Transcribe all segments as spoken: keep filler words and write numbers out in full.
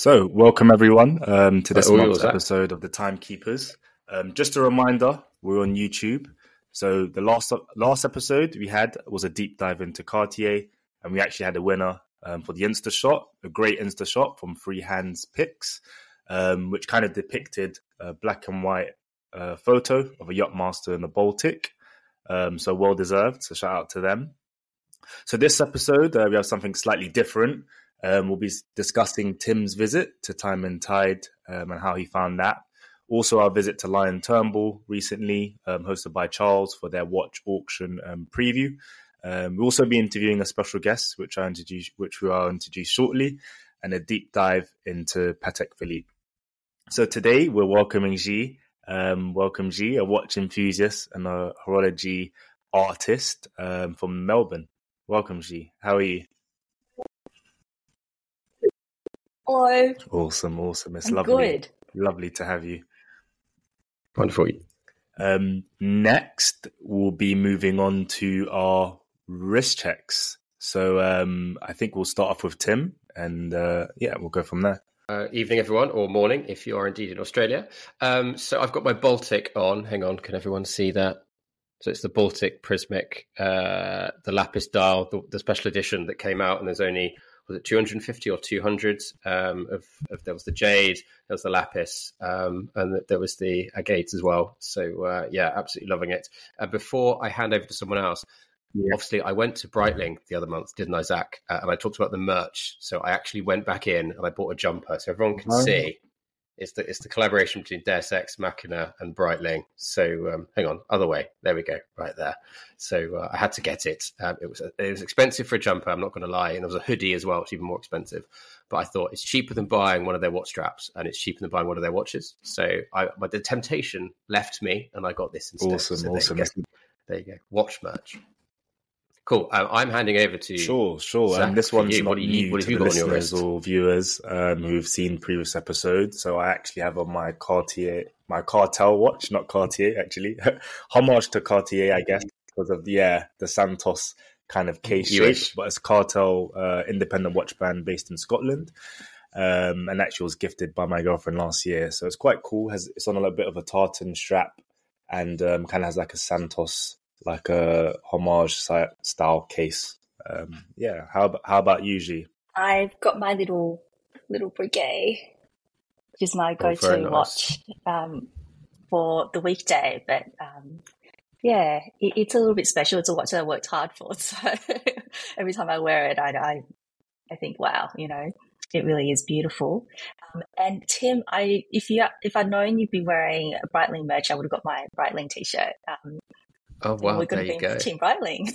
So, welcome everyone um, to this Uh, all month's yours, Zach. episode of the Timekeepers. Um, just a reminder, we're on YouTube. So the last last episode we had was a deep dive into Cartier, and we actually had a winner um, for the Insta shot, a great Insta shot from Free Hands Pics, um, which kind of depicted a black and white uh, photo of a yachtmaster in the Baltic. Um, so well deserved. So shout out to them. So this episode uh, we have something slightly different. Um, we'll be discussing Tim's visit to Time and Tide um, and how he found that. Also, our visit to Lion Turnbull recently, um, hosted by Charles for their watch auction um, preview. Um, we'll also be interviewing a special guest, which I introduce, which we will introduce shortly, and a deep dive into Patek Philippe. So today we're welcoming G. Um, welcome G, a watch enthusiast and a horology artist um, from Melbourne. Welcome G. How are you? Hello. Awesome, awesome. It's I'm lovely. good. Lovely to have you. Wonderful. Um, next, we'll be moving on to our wrist checks. So um, I think we'll start off with Tim, and uh, yeah, we'll go from there. Uh, evening, everyone, or morning if you are indeed in Australia. Um, so I've got my Baltic on. Hang on, can everyone see that? So it's the Baltic Prismic, uh, the Lapis dial, the, the special edition that came out, and there's only, was it two hundred fifty or two hundred um, of, of, there was the jade, there was the lapis, um, and there was the agates as well. So uh, yeah, absolutely loving it. Uh, before I hand over to someone else, yeah. Obviously I went to Breitling the other month, didn't I, Zach? Uh, and I talked about the merch. So I actually went back in and I bought a jumper so everyone can oh. see. It's the it's the collaboration between Deus Ex Machina and Breitling. So um, hang on, other way. There we go, right there. So uh, I had to get it. Um, it was a, it was expensive for a jumper. I'm not going to lie, and there was a hoodie as well, which was even more expensive. But I thought it's cheaper than buying one of their watch straps, and it's cheaper than buying one of their watches. So I, but the temptation left me, and I got this instead. Awesome, so awesome. There you, there you go. Watch merch. Cool. Um, I'm handing over to sure, sure. Zach, and this one's you. not what you, new what have to you the got on your listeners wrist? or viewers um, who've seen previous episodes. So I actually have on my Cartier, my Cartel watch, not Cartier actually. Homage to Cartier, I guess, because of the yeah the Santos kind of case shape, but it's Cartel, uh, independent watch brand based in Scotland. Um, and actually was gifted by my girlfriend last year, so it's quite cool. Has it's on a little bit of a tartan strap, and um, kind of has like a Santos, like a homage style case. Um, yeah, how about how about you, G? I've got my little little Breguet, which is my go-to oh, nice. watch um, for the weekday. But um, yeah, it, it's a little bit special. It's a watch that I worked hard for, so every time I wear it, I, I I think, wow, you know, it really is beautiful. Um, and Tim, I if you if I'd known you'd be wearing a Breitling merch, I would have got my Breitling t-shirt. Um, oh wow, we're going there to you be go. Team Breitling.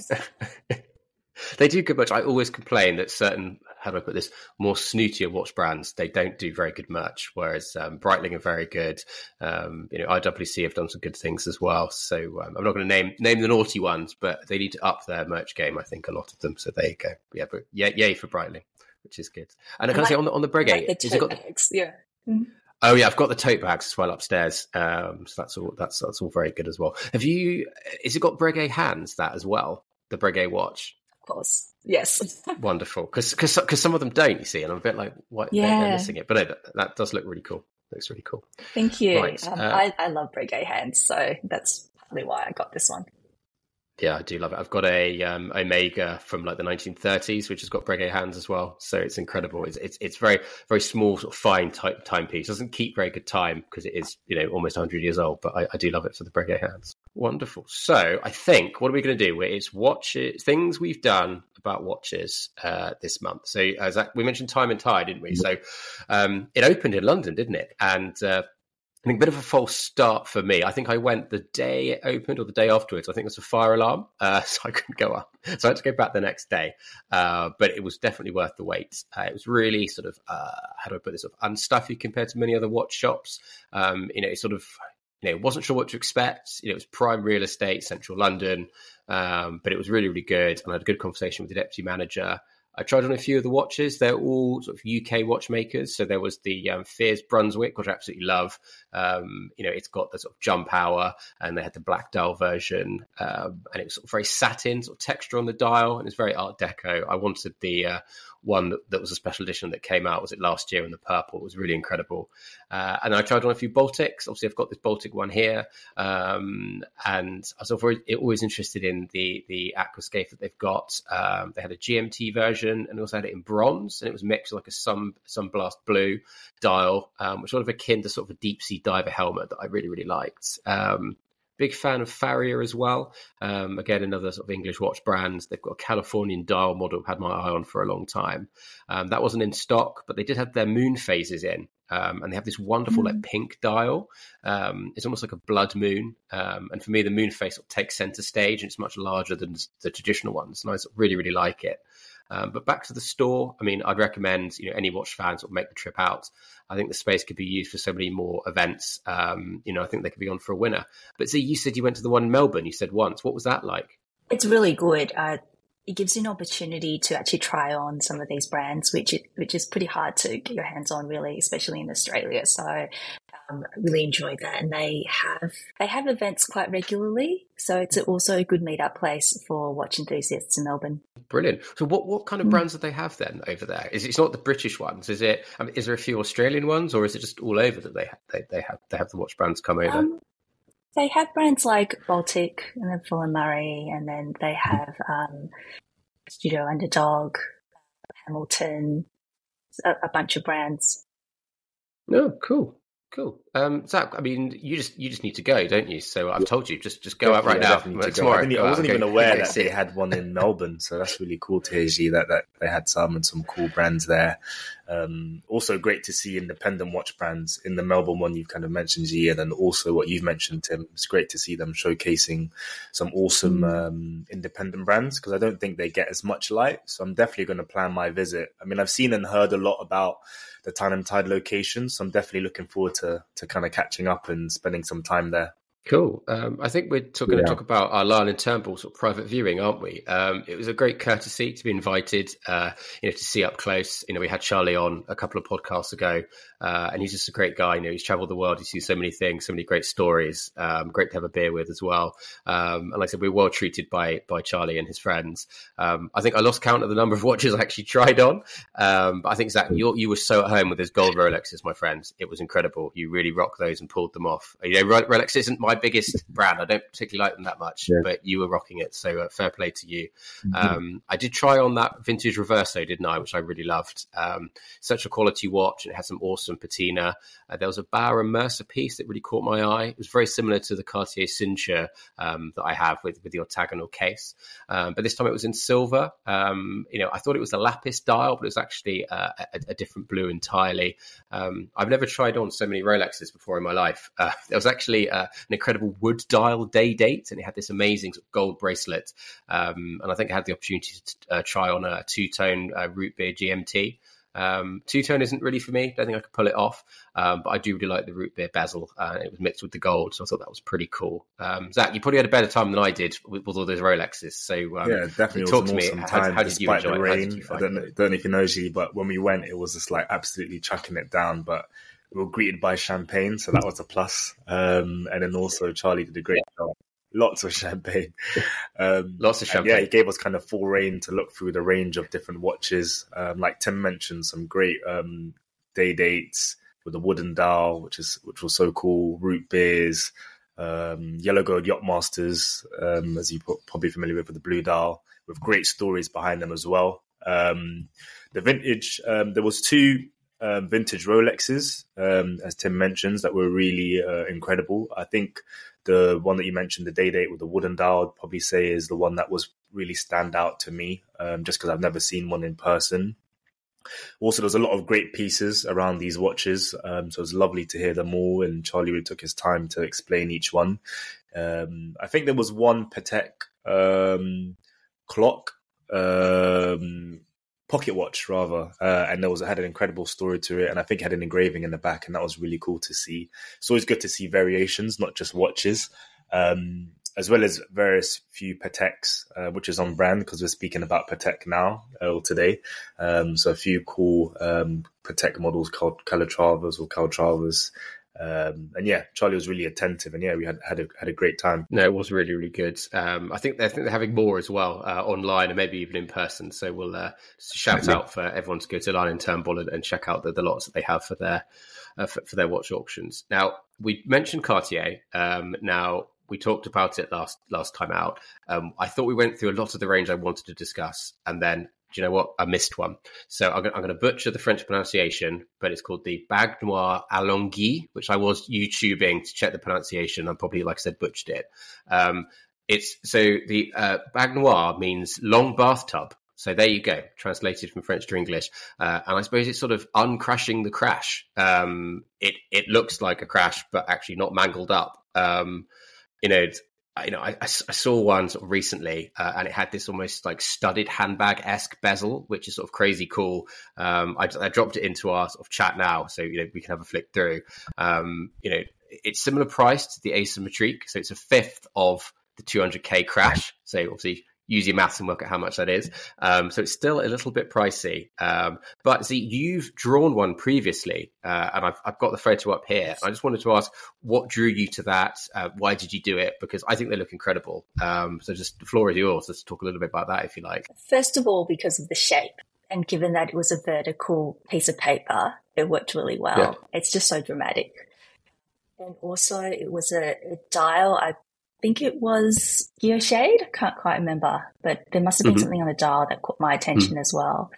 They do good merch. I always complain that certain, how do I put this, more snootier watch brands, they don't do very good merch, whereas um, Breitling are very good. Um, you know, I W C have done some good things as well. So um, I'm not going to name name the naughty ones, but they need to up their merch game, I think, a lot of them. So there you go. Yeah, but yay, yay for Breitling, which is good. And I can I say on the on the Breguet, like the is it got bags, yeah. Mm-hmm. Oh yeah, I've got the tote bags as well upstairs. Um, so that's all. That's that's all very good as well. Have you? Is it got Breguet hands that as well? The Breguet watch. Of course, yes. Wonderful, because because some of them don't, you see, and I'm a bit like, what? Yeah. They're, they're missing it, but no, that, that does look really cool. Looks really cool. Thank you. Right, um, uh, I, I love Breguet hands, so that's partly why I got this one. Yeah, I do love it. I've got a um, Omega from like the nineteen thirties, which has got Breguet hands as well. So it's incredible. It's it's, it's very very small, sort of fine type timepiece. It doesn't keep very good time because it is, you know, almost one hundred years old. But I, I do love it for the Breguet hands. Wonderful. So I think what are we going to do? It's watches, things we've done about watches uh, this month. So as I, we mentioned Time and Tide, didn't we? So um, it opened in London, didn't it? And uh, I think a bit of a false start for me. I think I went the day it opened or the day afterwards. I think it was a fire alarm, uh, so I couldn't go up. So I had to go back the next day. Uh, but it was definitely worth the wait. Uh, it was really sort of, uh, how do I put this, sort of unstuffy compared to many other watch shops. Um, you know, it sort of, you know, wasn't sure what to expect. You know, it was prime real estate, central London, um, but it was really, really good. And I had a good conversation with the deputy manager. I tried on a few of the watches. They're all sort of U K watchmakers. So there was the um, Fears Brunswick, which I absolutely love. Um, you know, it's got the sort of jump hour, and they had the black dial version, um, and it was sort of very satin, sort of texture on the dial, and it's very Art Deco. I wanted the uh, one that, that was a special edition that came out, was it last year, in the purple. It was really incredible. Uh, and I tried on a few Baltics. Obviously, I've got this Baltic one here, um, and I was always, always interested in the the aquascape that they've got. Um, they had a G M T version, and they also had it in bronze, and it was mixed with like a sun sunblast blue dial, um, which was sort of akin to sort of a deep sea diver helmet that I really really liked. Um, Big fan of Farrier as well. Um, again, another sort of English watch brand. They've got a Californian dial model I've had my eye on for a long time. Um, that wasn't in stock, but they did have their moon phases in. Um, and they have this wonderful mm. like pink dial. Um, it's almost like a blood moon. Um, and for me, the moon phase sort of takes center stage, and it's much larger than the traditional ones. And I sort of really, really like it. Um, but back to the store, I mean, I'd recommend, you know, any watch fans sort of make the trip out. I think the space could be used for so many more events. Um, you know, I think they could be on for a winner. But see, you said you went to the one in Melbourne. You said once. What was that like? It's really good. Uh, it gives you an opportunity to actually try on some of these brands, which it, which is pretty hard to get your hands on, really, especially in Australia. So um, I really enjoyed that. And they have they have events quite regularly. So it's also a good meetup place for watch enthusiasts in Melbourne. Brilliant. So what, what kind of mm. brands do they have then over there? Is it's not the British ones? Is it? I mean, is there a few Australian ones, or is it just all over that they ha- they they have they have the watch brands come over? Um, they have brands like Baltic and then Full and Murray, and then they have um, Studio Underdog, Hamilton, a, a bunch of brands. Oh, cool. Cool. Um, Zach, I mean, you just you just need to go, don't you? So I've told you, just just go definitely, out right now. Tomorrow. I, I wasn't even aware that they had one in Melbourne, so that's really cool to hear, G, that, that they had some and some cool brands there. Um, also great to see independent watch brands in the Melbourne one you've kind of mentioned, G, and then also what you've mentioned, Tim. It's great to see them showcasing some awesome um, independent brands, because I don't think they get as much light. So I'm definitely going to plan my visit. I mean, I've seen and heard a lot about the Tyne and Tide location, so I'm definitely looking forward to to kind of catching up and spending some time there. Cool. Um, I think we're talking Yeah. to talk about our Lyle and Turnbull sort of private viewing, aren't we? Um, it was a great courtesy to be invited, uh, you know, to see up close. You know, we had Charlie on a couple of podcasts ago, uh, and he's just a great guy. You know, he's traveled the world. He's seen so many things, so many great stories. Um, great to have a beer with as well. Um, and like I said, we were well treated by by Charlie and his friends. Um, I think I lost count of the number of watches I actually tried on. Um, but I think, Zach, you you were so at home with those gold Rolexes, my friends. It was incredible. You really rocked those and pulled them off. You know, Rolex isn't my biggest brand. I don't particularly like them that much, Yeah. but you were rocking it. So uh, fair play to you. Mm-hmm. Um, I did try on that vintage Reverso, didn't I? Which I really loved. Um, such a quality watch. And it had some awesome patina. Uh, there was a Bauer and Mercer piece that really caught my eye. It was very similar to the Cartier Cincher um, that I have with, with the orthogonal case. Um, but this time it was in silver. Um, you know, I thought it was a lapis dial, but it was actually uh, a, a different blue entirely. Um, I've never tried on so many Rolexes before in my life. Uh, there was actually uh, an incredible wood dial day date, and it had this amazing sort of gold bracelet. Um, and I think I had the opportunity to uh, try on a two-tone uh, root beer G M T. Um, two-tone isn't really for me. Don't think I could pull it off. Um, but I do really like the root beer bezel. Uh, it was mixed with the gold, so I thought that was pretty cool. Um, Zach, you probably had a better time than I did with, with all those Rolexes. So um, Yeah, definitely. talk It was to an me. awesome How, time, how did you despite enjoy the it? How rain. did you I find don't, it? know, don't know if you know, G, but when we went, it was just like absolutely chucking it down. But we were greeted by champagne, so that was a plus. Um, and then also Charlie did a great job. Lots of champagne. Um, Lots of and champagne. Yeah, he gave us kind of full reign to look through the range of different watches. Um, like Tim mentioned, some great um, day dates with the wooden dial, which is which was so cool. Root beers, um, Yellow Gold Yacht Masters, um, as you're probably familiar with, with the blue dial, with great stories behind them as well. Um, the vintage, um, there was two um, vintage Rolexes, um, as Tim mentions, that were really uh, incredible. I think the one that you mentioned, the day date with the wooden dial, I'd probably say is the one that was really stand out to me, um, just because I've never seen one in person. Also, there's a lot of great pieces around these watches, um, so it was lovely to hear them all, and Charlie really took his time to explain each one. Um, I think there was one Patek um, clock, um, pocket watch rather, uh, and there was it had an incredible story to it, and I think it had an engraving in the back, and that was really cool to see. It's always good to see variations, not just watches. Um, as well as various few Pateks, uh, which is on brand because we're speaking about Patek now uh, today. Um, so a few cool um, Patek models called Calatravas or Caltravas. Um, and yeah, Charlie was really attentive, and yeah, we had had a, had a great time. No, it was really, really good. Um, I think they I think they're having more as well uh, online and maybe even in person. So we'll uh, shout yeah. out for everyone to go to Lion and Turnbull and, and check out the, the lots that they have for their uh, for, for their watch auctions. Now, we mentioned Cartier. Um, now we talked about it last last time out. Um, I thought we went through a lot of the range I wanted to discuss, and then. Do you know what? I missed one. So I'm going, I'm going to butcher the French pronunciation, but it's called the Bague Noire Alonghi, which I was YouTubing to check the pronunciation. I probably, like I said, butchered it. Um, it's so the uh, Bague Noire means long bathtub. So there you go, translated from French to English. Uh, and I suppose it's sort of uncrashing the crash. Um, it it looks like a crash, but actually not mangled up. Um, you know. You know, I, I saw one sort of recently, uh, and it had this almost like studded handbag-esque bezel, which is sort of crazy cool. Um, I, I dropped it into our sort of chat now, so you know we can have a flick through. Um, you know, it's similar price to the Asymmetrique, so it's a fifth of the two hundred K crash. So obviously, use your maths and work out how much that is. Um, so it's still a little bit pricey. Um, but see, you've drawn one previously, uh, and I've, I've got the photo up here. I just wanted to ask, what drew you to that? Uh, why did you do it? Because I think they look incredible. Um, so just the floor is yours. Let's talk a little bit about that, if you like. First of all, because of the shape. And given that it was a vertical piece of paper, it worked really well. Yeah. It's just so dramatic. And also, it was a, a dial. I think it was Guillochade. I can't quite remember, but there must have been mm-hmm. something on the dial that caught my attention mm-hmm. as well.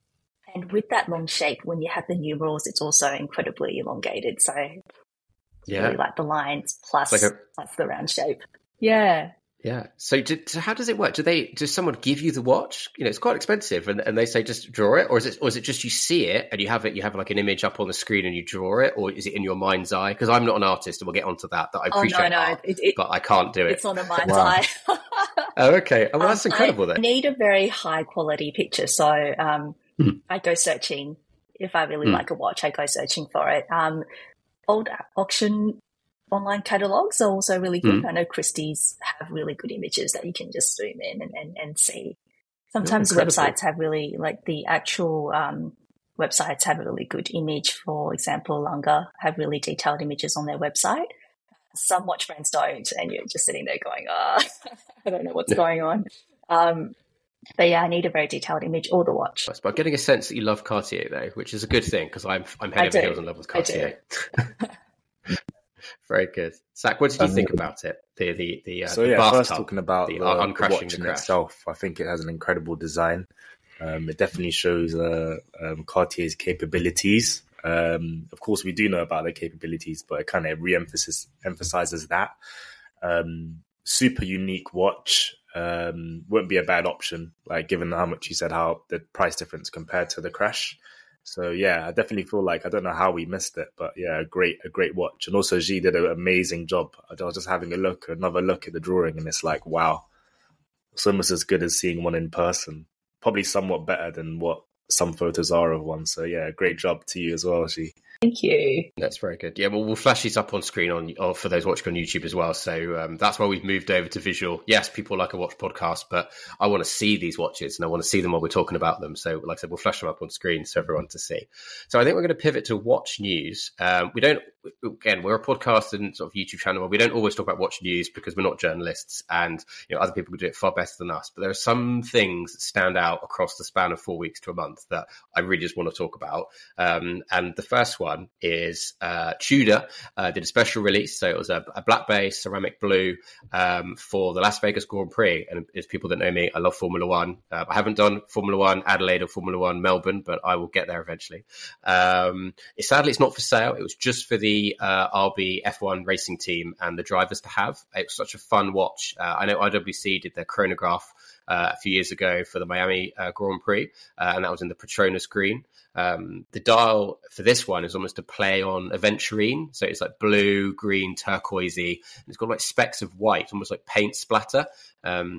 And with that long shape, when you have the numerals, it's also incredibly elongated. So yeah, really like the lines plus, like a, plus the round shape. Yeah. Yeah. So, did, so how does it work? Do they? Does someone give you the watch? You know, it's quite expensive, and, and they say just draw it, or is it, or is it just you see it and you have it? You have like an image up on the screen and you draw it, or is it in your mind's eye? Because I'm not an artist, and we'll get onto that. That I appreciate, oh, no, no. art, it, it, but I can't do it. It's not a mind's wow. eye. Oh, okay. Oh, well, that's um, incredible. I then. need a very high quality picture, so um, hmm. I go searching. If I really hmm. like a watch, I go searching for it. Um, old auction. Online catalogs are also really good. Mm. I know Christie's have really good images that you can just zoom in and, and, and see. Sometimes the websites have really, like the actual um, websites have a really good image. For example, Lange have really detailed images on their website. Some watch brands don't, and you're just sitting there going, ah, oh, I don't know what's yeah. going on. Um, but yeah, I need a very detailed image or the watch. But getting a sense that you love Cartier, though, which is a good thing because I'm I'm head over heels in love with Cartier. Very good. Zach, what did you um, think about it? The the the uh, so the yeah, bathtub, first talking about the, the, uh, the watch in itself, I think it has an incredible design. Um, it definitely shows uh, um, Cartier's capabilities. Um, of course, we do know about their capabilities, but it kind of re-emphasizes emphasizes that. Um, super unique watch. Um, wouldn't be a bad option, like given how much you said, how the price difference compared to the Crash. So yeah, I definitely feel like, I don't know how we missed it, but yeah, a great, a great watch. And also G did an amazing job. I was just having a look, another look at the drawing, and it's like, wow, it's almost as good as seeing one in person. Probably somewhat better than what some photos are of one. So yeah, great job to you as well, G. Thank you. That's very good. Yeah, well, we'll flash these up on screen on or for those watching on YouTube as well. So um, that's why we've moved over to visual. Yes, people like a watch podcast, but I want to see these watches and I want to see them while we're talking about them. So like I said, we'll flash them up on screen so everyone to see. So I think we're going to pivot to watch news. Um, we don't, again, we're a podcast and sort of YouTube channel where we don't always talk about watch news because we're not journalists and you know other people can do it far better than us. But there are some things that stand out across the span of four weeks to a month that I really just want to talk about. Um, and the first one One is uh, Tudor uh, did a special release. So it was a, a black base ceramic blue um, for the Las Vegas Grand Prix. And as people that know me, I love Formula One. Uh, I haven't done Formula One Adelaide or Formula One Melbourne, but I will get there eventually. Um, it, sadly, it's not for sale. It was just for the uh, R B F one racing team and the drivers to have. It was such a fun watch. Uh, I know I W C did their chronograph Uh, a few years ago for the Miami uh, Grand Prix, uh, and that was in the Petronas green. Um, the dial for this one is almost a play on aventurine, so it's like blue, green, turquoisey, and it's got like specks of white, almost like paint splatter. Um,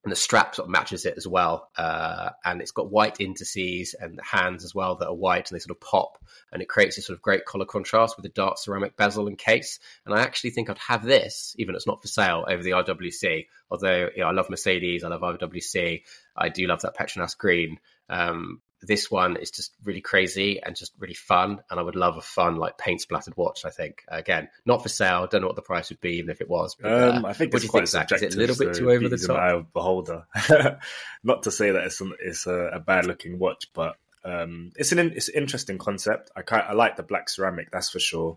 and the strap sort of matches it as well. Uh, and it's got white indices and hands as well that are white, and they sort of pop, and it creates this sort of great color contrast with the dark ceramic bezel and case. And I actually think I'd have this, even if it's not for sale, over the R W C. Although, you know, I love Mercedes, I love R W C, I do love that Petronas green. Um, this one is just really crazy and just really fun, and I would love a fun, like, paint splattered watch. I think, again, not for sale. Don't know what the price would be, even if it was. But, um, uh, I think what it's do you quite think, Zach? subjective. Is it a little bit so too over the it's top? An eye of beholder. Not to say that it's an, it's a, a bad looking watch, but um, it's an it's an interesting concept. I kind I like the black ceramic, that's for sure.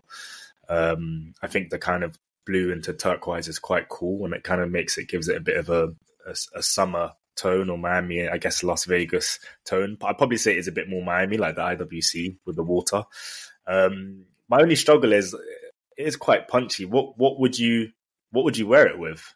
Um, I think the kind of blue into turquoise is quite cool, and it kind of makes it gives it a bit of a a, a summer tone, or Miami, I guess Las Vegas tone. But I'd probably say it is a bit more Miami, like the I W C with the water. Um, my only struggle is it is quite punchy. What what would you what would you wear it with?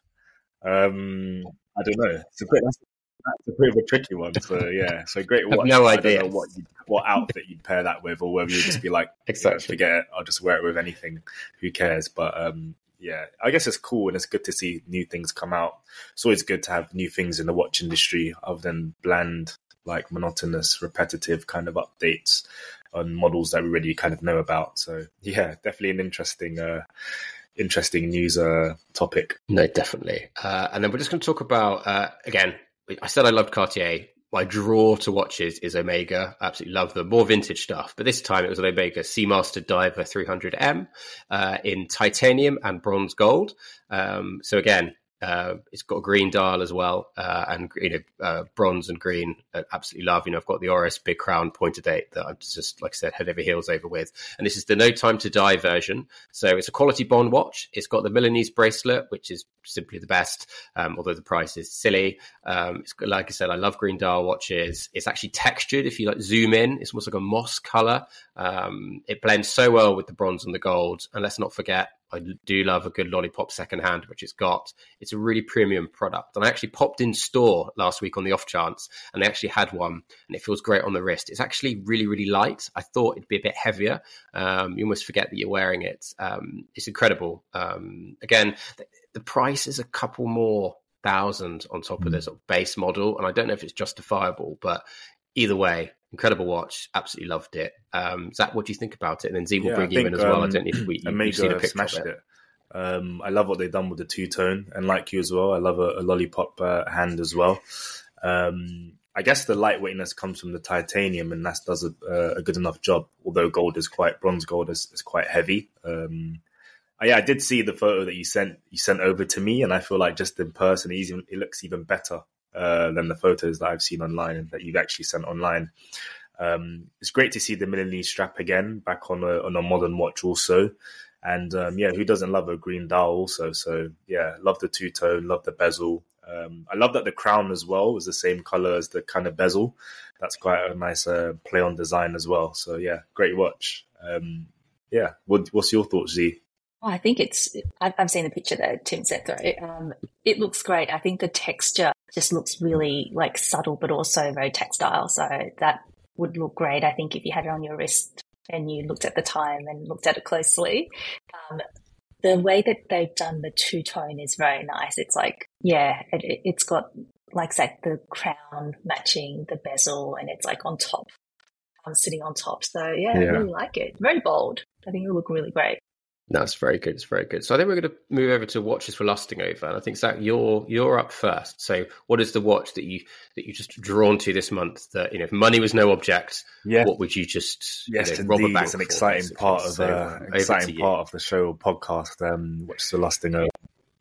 Um, I don't know. It's a bit that's, that's a bit of a tricky one. So yeah, so great watch. no I idea. don't know what you, what outfit you'd pair that with, or whether you'd just be like, Exactly. you know, forget it, I'll just wear it with anything. Who cares? But um, yeah, I guess it's cool, and it's good to see new things come out. It's always good to have new things in the watch industry other than bland, like monotonous, repetitive kind of updates on models that we already kind of know about. So yeah, definitely an interesting, uh, interesting news uh, topic. No, definitely. Uh, and then we're just going to talk about, uh, again, I said I loved Cartier. My draw to watches is Omega. I absolutely love them. More vintage stuff. But this time it was an Omega Seamaster Diver three hundred M uh, in titanium and bronze gold. Um, so again, uh, it's got a green dial as well, uh, and you know, uh, bronze and green. I absolutely love. You know, I've got the Oris Big Crown pointed eight that I'm just, like I said, head over heels over with. And this is the No Time to Die version. So it's a quality bond watch. It's got the Milanese bracelet, which is simply the best, um, although the price is silly. Um, it's got, like I said, I love green dial watches. It's actually textured. If you like zoom in, it's almost like a moss color. Um, it blends so well with the bronze and the gold. And let's not forget, I do love a good lollipop secondhand, which it's got. It's a really premium product. And I actually popped in store last week on the off chance, and they actually had one, and it feels great on the wrist. It's actually really, really light. I thought it'd be a bit heavier. Um, you almost forget that you're wearing it. Um, it's incredible. Um, again, the, the price is a couple more thousand on top of the sort of base model, and I don't know if it's justifiable, but either way, incredible watch. Absolutely loved it. Um, Zach, what do you think about it? And then Z will Yeah, bring I you in think, as well. um, I don't know if we, you, Omega you've seen a picture smashed of it. it. Um, I love what they've done with the two-tone, and like you as well, I love a, a lollipop uh, hand as well. Um, I guess the lightweightness comes from the titanium, and that does a, a good enough job, although gold is quite, bronze gold is, is quite heavy. Um, yeah, I did see the photo that you sent you sent over to me, and I feel like just in person, he's even, it looks even better uh, than the photos that I've seen online and that you've actually sent online. Um, it's great to see the Milanese strap again back on a on a modern watch also, and um, yeah, who doesn't love a green dial also? So yeah, love the two tone, love the bezel. Um, I love that the crown as well is the same color as the kind of bezel. That's quite a nice uh, play on design as well. So yeah, great watch. Um, yeah, what, what's your thoughts, Z? Oh, I think it's, I've, I've seen the picture that Tim sent through. Um, it looks great. I think the texture just looks really like subtle, but also very textile. So that would look great, I think, if you had it on your wrist and you looked at the time and looked at it closely. Um, the way that they've done the two-tone is very nice. It's like, yeah, it, it's got, like, say, the crown matching the bezel, and it's like on top, um, sitting on top. So yeah, Yeah. I really like it. Very bold. I think it'll look really great. That's very good. It's very good. So I think we're going to move over to watches we're lusting over. And I think, Zach, you're you're up first. So what is the watch that you that you just drawn to this month? That, you know, if money was no object, Yeah. what would you just Yes, you know, rob a indeed. bank It's an for, exciting basically? part of So, uh, over to exciting you. part of the show podcast. Um, which is the lusting over.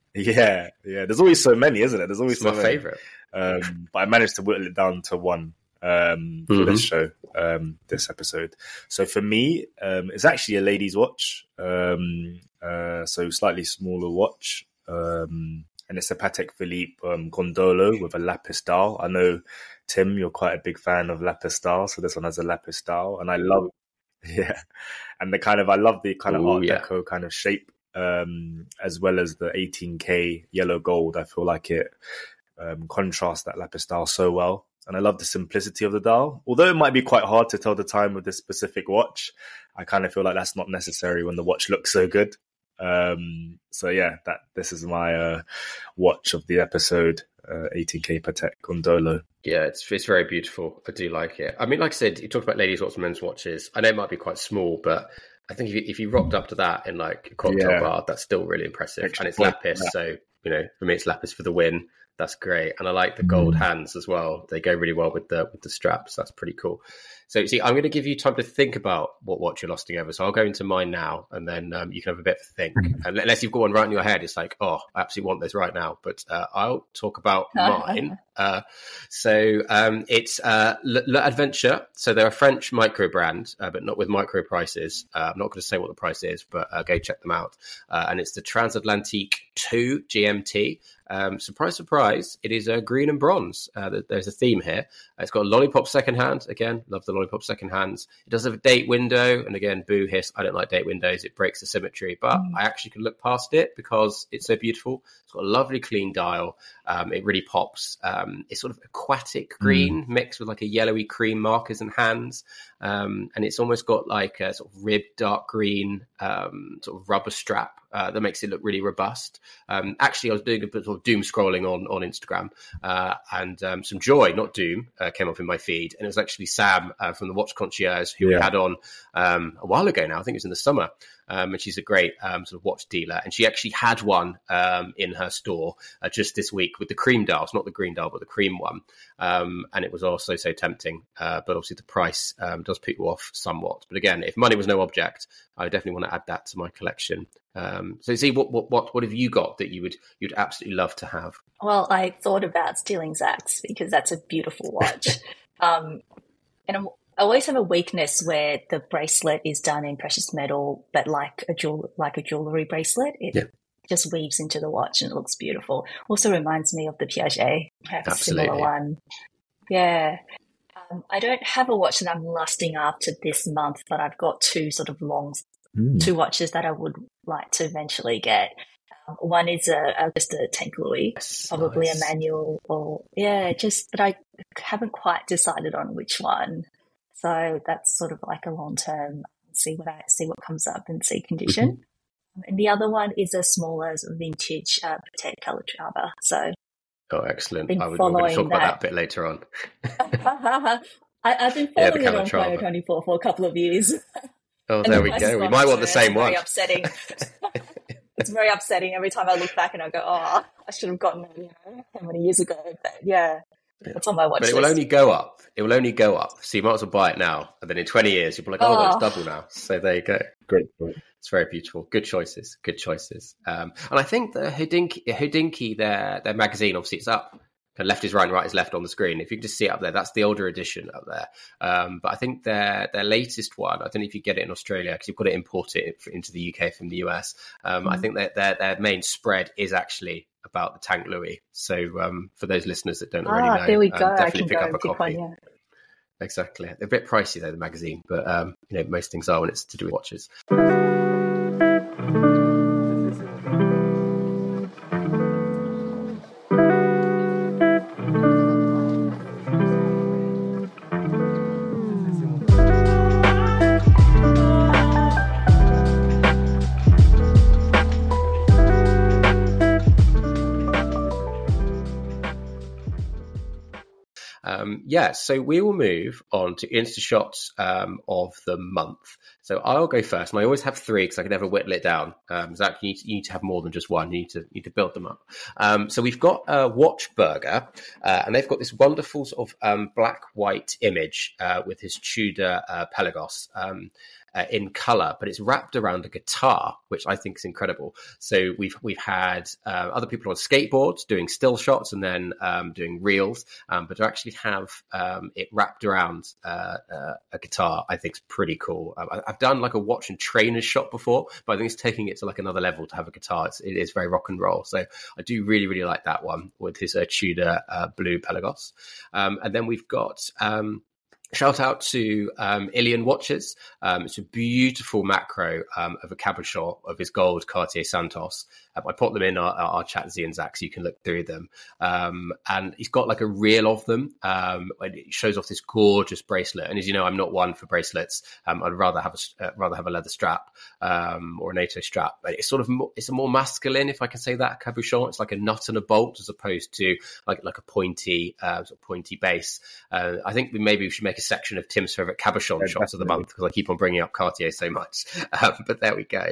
Yeah, yeah. There's always so many, isn't it? There's always It's so my many. favorite. Um, but I managed to whittle it down to one um, for Mhm. this show, um, this episode. So for me, um, it's actually a lady's watch. Um, uh, so slightly smaller watch. Um, and it's a Patek Philippe um, Gondolo with a lapis dial. I know, Tim, you're quite a big fan of lapis dial. So this one has a lapis dial. And I love, yeah. And the kind of, I love the kind of Ooh, Art yeah. Deco kind of shape, um, as well as the eighteen K yellow gold. I feel like it um, contrasts that lapis dial so well. And I love the simplicity of the dial. Although it might be quite hard to tell the time with this specific watch, I kind of feel like that's not necessary when the watch looks so good. Um, so yeah, that this is my uh, watch of the episode. uh, eighteen K Patek Gondolo. Yeah, it's it's very beautiful. I do like it. I mean, like I said, you talked about ladies' watches, men's watches. I know it might be quite small, but I think if you, if you rocked up to that in like a cocktail Yeah. bar, that's still really impressive. Extra and it's point, lapis, yeah. so you know, for me, it's lapis for the win. That's great, and I like the gold Mm. hands as well. They go really well with the with the straps. That's pretty cool. So, see, I'm going to give you time to think about what watch you're losting over. So I'll go into mine now, and then um, you can have a bit of a think. And unless you've got one right in your head, it's like, oh, I absolutely want this right now. But uh, I'll talk about mine. Uh, so um, it's uh, Le, Le Adventure. So they're a French micro brand, uh, but not with micro prices. Uh, I'm not going to say what the price is, but uh, go check them out. Uh, and it's the Transatlantique two G M T. Um, surprise, surprise, it is uh, green and bronze. Uh, there's a theme here. Uh, it's got a lollipop second hand. Again, love the lollipop second hands. It does have a date window. And again, boo hiss, I don't like date windows. It breaks the symmetry. But mm. I actually can look past it because it's so beautiful. It's got a lovely clean dial. Um, it really pops. Um, it's sort of aquatic green mm. mixed with like a yellowy cream markers and hands. Um, and it's almost got like a sort of ribbed dark green um, sort of rubber strap uh, that makes it look really robust. Um, actually, I was doing a bit of doom scrolling on, on Instagram uh, and um, some joy, not doom, uh, came up in my feed. And it was actually Sam uh, from the Watch Concierge who yeah. we had on um, a while ago now. I think it was in the summer. Um, and she's a great um, sort of watch dealer. And she actually had one um, in her store uh, just this week with the cream dials, not the green dial, but the cream one. Um, and it was also so tempting. Uh, but obviously the price um, does put you off somewhat. But again, if money was no object, I definitely want to add that to my collection. Um, so see, what, what what what have you got that you would you'd absolutely love to have? Well, I thought about stealing Zach's because that's a beautiful watch. um, and I'm I always have a weakness where the bracelet is done in precious metal, but like a jewel, like a jewelry bracelet, it yeah. just weaves into the watch and it looks beautiful. Also reminds me of the Piaget. I have Absolutely. a similar one. Yeah. Um, I don't have a watch that I'm lusting after this month, but I've got two sort of long, mm. two watches that I would like to eventually get. Um, one is a, a just a Tank Louis, yes, probably nice. a manual, or yeah, just but I haven't quite decided on which one. So that's sort of like a long term, see what I see what comes up and see condition. Mm-hmm. And the other one is a smaller sort of vintage uh, Patek Calatrava. So, oh, excellent! I would, we're going to talk that. about that a bit later on. I, I've been following yeah, it on Chrono twenty-four for a couple of years. Oh, there we go. We might want the same one. Very upsetting. It's very upsetting every time I look back and I go, "Oh, I should have gotten it, you know, how many years ago?" But yeah. It's on my watch But it list. will only go up. It will only go up. So you might as well buy it now. And then in twenty years, you'll be like, oh, oh. well, it's double now. So there you go. Great point. It's very beautiful. Good choices. Good choices. Um, and I think the Hodinkee, Hodinkee their, their magazine, obviously it's up. Kind of left is right and right is left on the screen. If you can just see it up there, that's the older edition up there. Um, but I think their their latest one, I don't know if you get it in Australia because you've got to import it into the U K from the U S. Um, mm. I think that their, their main spread is actually about the Tank Louis. So um, for those listeners that don't already ah, know, there we go. Um, definitely I can pick go up a pick copy. One, yeah. Exactly. They're a bit pricey though, the magazine, but um, you know, most things are when it's to do with watches. Um, yeah, so we will move on to Insta shots um, of the month. So I'll go first, and I always have three because I can never whittle it down. Um, Zach, you need, to, you need to have more than just one. You need to you need to build them up. Um, so we've got uh, Watchburger, uh, and they've got this wonderful sort of um, black-white image uh, with his Tudor uh, Pelagos. Um, Uh, in color, but it's wrapped around a guitar, which I think is incredible. So we've we've had uh, other people on skateboards doing still shots and then um, doing reels, um, but to actually have um, it wrapped around uh, uh, a guitar, I think is pretty cool. Um, I, I've done like a watch and trainer shot before, but I think it's taking it to like another level to have a guitar. It's, it is very rock and roll. So I do really really like that one with his uh, Tudor uh, blue Pelagos, um, and then we've got. Um, Shout out to um, Ilian Watches. Um, it's a beautiful macro um, of a cabochon of his gold Cartier Santos. Um, I put them in our, our chat, Z and Zach, so you can look through them. Um, and he's got like a reel of them. Um, and it shows off this gorgeous bracelet. And as you know, I'm not one for bracelets. Um, I'd rather have a uh, rather have a leather strap um, or a NATO strap. But it's sort of more, it's a more masculine, if I can say that, cabochon. It's like a nut and a bolt as opposed to like like a pointy uh, sort of pointy base. Uh, I think we, maybe we should make a section of Tim's favorite cabochon yeah, shots definitely. of the month, because I keep on bringing up Cartier so much. Um, but there we go.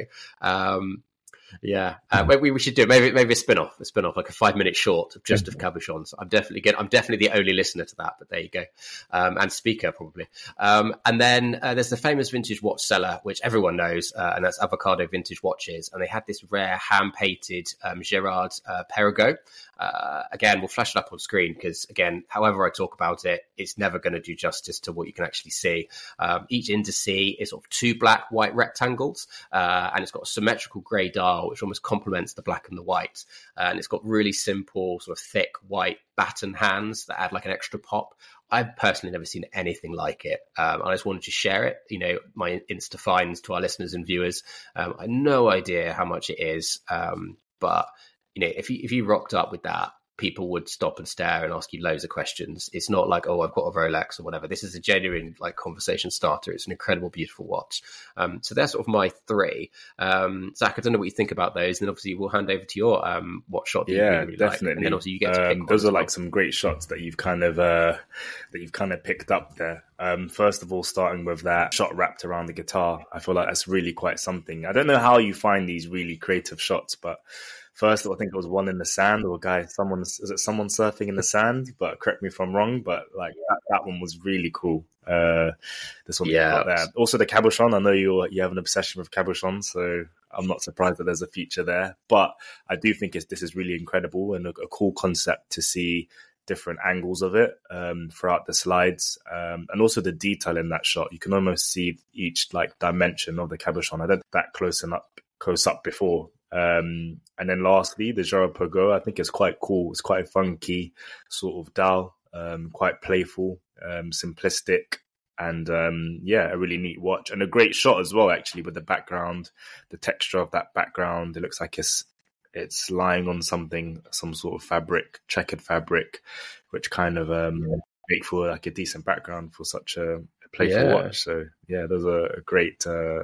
Um, yeah, uh, maybe we should do maybe maybe a spin-off, a spin-off, like a five-minute short of just of cabochons. I'm definitely get, I'm definitely the only listener to that, but there you go, um, and speaker probably. Um, and then uh, there's the famous vintage watch seller, which everyone knows, uh, and that's Avocado Vintage Watches. And they had this rare hand-painted um, Gerard uh, Perregaux. Uh, again, we'll flash it up on screen because, again, however I talk about it, it's never going to do justice to what you can actually see. Um, each indice is sort of two black, white rectangles, uh, and it's got a symmetrical grey dial, which almost complements the black and the white. Uh, and it's got really simple, sort of thick, white baton hands that add like an extra pop. I've personally never seen anything like it. Um, I just wanted to share it, you know, my Insta finds to our listeners and viewers. Um, I have no idea how much it is, um, but you know, if you if you rocked up with that, people would stop and stare and ask you loads of questions. It's not like, oh, I've got a Rolex or whatever. This is a genuine like conversation starter. It's an incredible, beautiful watch. Um, so that's sort of my three. Um, Zach, I don't know what you think about those. And then obviously we'll hand over to your um, watch shot. That yeah, you really definitely. Like. And then obviously you get to pick um, those are well. like some great shots that you've kind of uh, that you've kind of picked up there. Um, first of all, starting with that shot wrapped around the guitar, I feel like that's really quite something. I don't know how you find these really creative shots, but first, I think it was one in the sand, or a guy, someone, is it someone surfing in the sand? But correct me if I'm wrong, but like that, that one was really cool. Uh, this one, yeah. there. Also, the cabochon. I know you you have an obsession with cabochon, so I'm not surprised that there's a feature there. But I do think it's, this is really incredible and a, a cool concept to see different angles of it um, throughout the slides, um, and also the detail in that shot. You can almost see each like dimension of the cabochon. I don't that close enough, close up before. Um, and then lastly, the Gerard Perregaux, I think it's quite cool. It's quite a funky sort of dial, um, quite playful, um, simplistic, and um, yeah, a really neat watch and a great shot as well, actually, with the background, the texture of that background. It looks like it's it's lying on something, some sort of fabric, checkered fabric, which kind of um, yeah. make for like a decent background for such a, a playful yeah. watch. So yeah, those are a great, uh,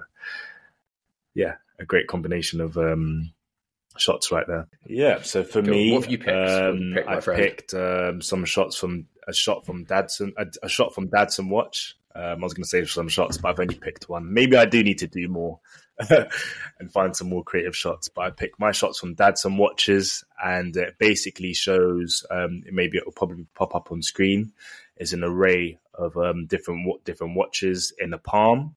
yeah, a great combination of um, shots right there. Yeah. So for cool. me, what have you picked? Um, picked, I picked um, some shots from a shot from Dadson, a, a shot from Dadson watch. Um, I was going to say some shots, but I've only picked one. Maybe I do need to do more and find some more creative shots. But I picked my shots from Dadson watches, and it basically shows. Um, maybe it will probably pop up on screen. Is an array of um, different different watches in the palm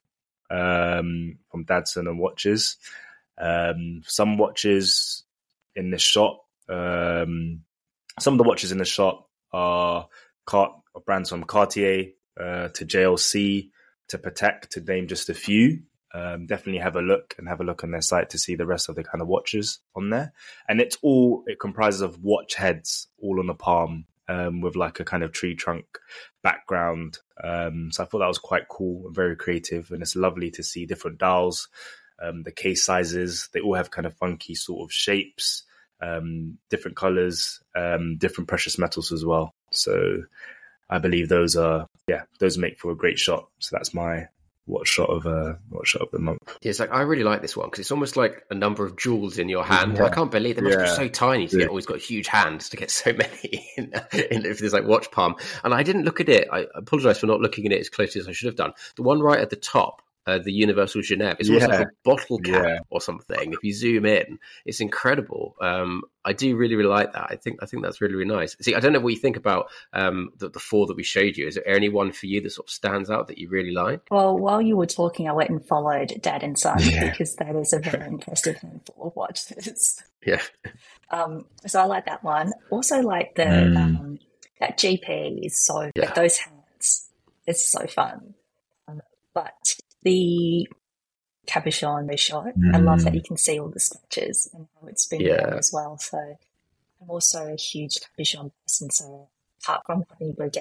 um, from Dadson and watches. Um, some watches in this shot. Um, some of the watches in the shot are Cart- brands from Cartier. Uh, to J L C, to Patek, to name just a few. Um, definitely have a look and have a look on their site to see the rest of the kind of watches on there. And it's all, it comprises of watch heads all on the palm um, with like a kind of tree trunk background. Um, so I thought that was quite cool and very creative. And it's lovely to see different dials, um, the case sizes. They all have kind of funky sort of shapes, um, different colors, um, different precious metals as well. So I believe those are, yeah, those make for a great shot. So that's my watch shot of uh, watch shot of the month. Yeah, it's like, I really like this one because it's almost like a number of jewels in your hand. Yeah. I can't believe they must yeah. be so tiny to yeah. get. Always got huge hands to get so many in, in if there's like watch palm. And I didn't look at it. I apologize for not looking at it as closely as I should have done. The one right at the top. Uh, the Universal Genève. It's almost yeah. like a bottle cap yeah. or something. If you zoom in, it's incredible. Um, I do really, really like that. I think I think that's really, really nice. See, I don't know what you think about um, the, the four that we showed you. Is there any one for you that sort of stands out that you really like? Well, while you were talking, I went and followed Dad and Son yeah. because that is a very impressive handful of watches. Yeah. Um, so I like that one. Also like the mm. um, that G P is so yeah. those hands. It's so fun. Um, but the cabochon, the shot, mm. I love that you can see all the scratches and how it's been yeah. done as well. So I'm also a huge cabochon person. So apart from having Breguet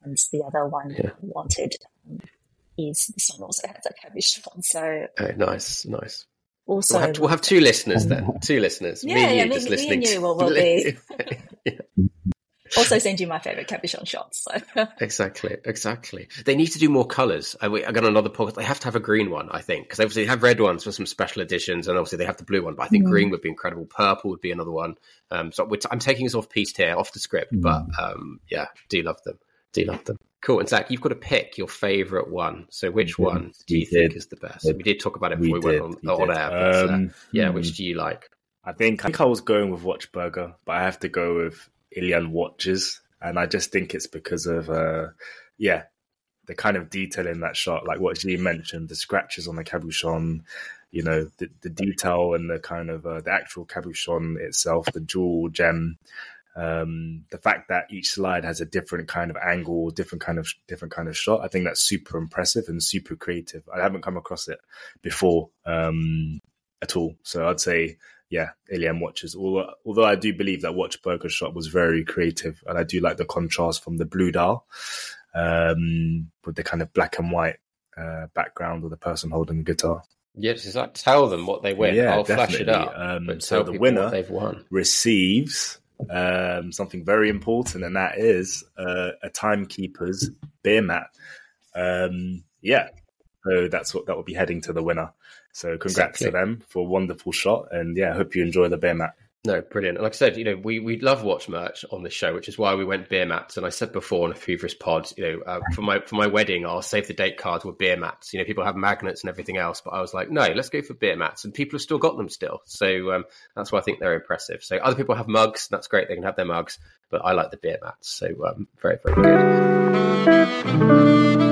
ones. The other one Yeah. I wanted um, is this one also has a cabochon. So Oh, nice, nice. also We'll have, we'll have two listeners then. Two listeners. Yeah, me and yeah, you me, just me listening. and you to- will, will be. Yeah. Also send you my favorite cabochon shots. So. Exactly, exactly. They need to do more colours. I, I got another podcast. They have to have a green one, I think, because obviously they have red ones for some special editions, and obviously they have the blue one. But I think mm. green would be incredible. Purple would be another one. Um, so we're t- I'm taking us off piece here, off the script, mm. but um, yeah, do love them. Do love them. Cool. And Zach, you've got to pick your favourite one. So which we one do you think is the best? We did talk about it before we, we went on, we on air. But, um, uh, yeah, hmm. which do you like? I think I think I was going with Watchburger, but I have to go with Ilian Watches. And I just think it's because of, uh, yeah, the kind of detail in that shot, like what G mentioned, the scratches on the cabochon, you know, the, the detail and the kind of uh, the actual cabochon itself, the jewel gem, um, the fact that each slide has a different kind of angle, different kind of different kind of shot. I think that's super impressive and super creative. I haven't come across it before um, at all. So I'd say. Yeah, Ilian Watches. Although, although I do believe that Watchburger's shot was very creative, and I do like the contrast from the blue dial um, with the kind of black and white uh, background of the person holding the guitar. Yes, it's like tell them what they win. Yeah, I'll definitely. flash it up. Um, but so tell the people winner what they've won. receives um, something very important, and that is uh, a Timekeeper's beer mat. Um, yeah, so that's what that will be heading to the winner. So congrats exactly. to them for a wonderful shot. And yeah, I hope you enjoy the beer mat. No, brilliant. And like I said, you know, we, we love watch merch on this show, which is why we went beer mats. And I said before on a previous pod, you know, uh, for my for my wedding, our save the date cards were beer mats. You know, people have magnets and everything else, but I was like, no, let's go for beer mats. And people have still got them still. So um, that's why I think they're impressive. So other people have mugs. That's great. They can have their mugs. But I like the beer mats. So um, very, very good.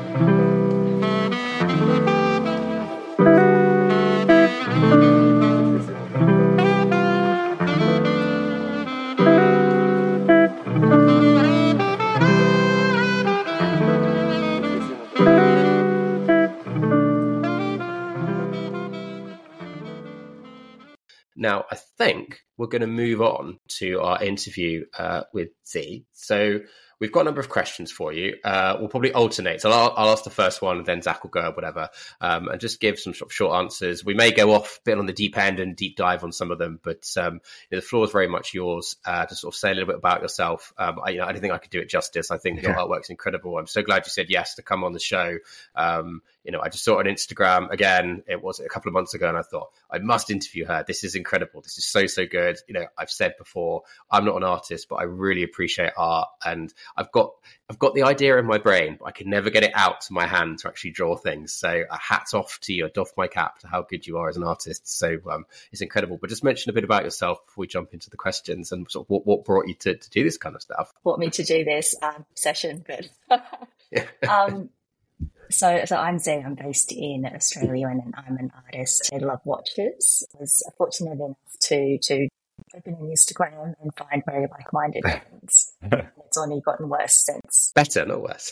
Now, I think we're going to move on to our interview uh, with Z. So we've got a number of questions for you. Uh, we'll probably alternate. So I'll, I'll ask the first one, and then Zach will go or whatever, um, and just give some sort of short answers. We may go off a bit on the deep end and deep dive on some of them, but um, you know, the floor is very much yours uh, to sort of say a little bit about yourself. Um, I, you know, I don't think I could do it justice. I think your yeah. artwork's incredible. I'm so glad you said yes to come on the show. Um, you know, I just saw it on Instagram again. It was a couple of months ago, and I thought I must interview her. This is incredible. This is so, so good. You know, I've said before, I'm not an artist, but I really appreciate art, and I've got I've got the idea in my brain, but I can never get it out to my hand to actually draw things. So a hats off to you, I doff my cap to how good you are as an artist. So um, it's incredible. But just mention a bit about yourself before we jump into the questions, and sort of what, what brought you to, to do this kind of stuff. Brought me to do this um, session, but um, so so I'm Z. I'm based in Australia, and I'm an artist. I love watches. I was fortunate enough to to open an Instagram and find very like-minded friends. It's only gotten worse since. Better, not worse.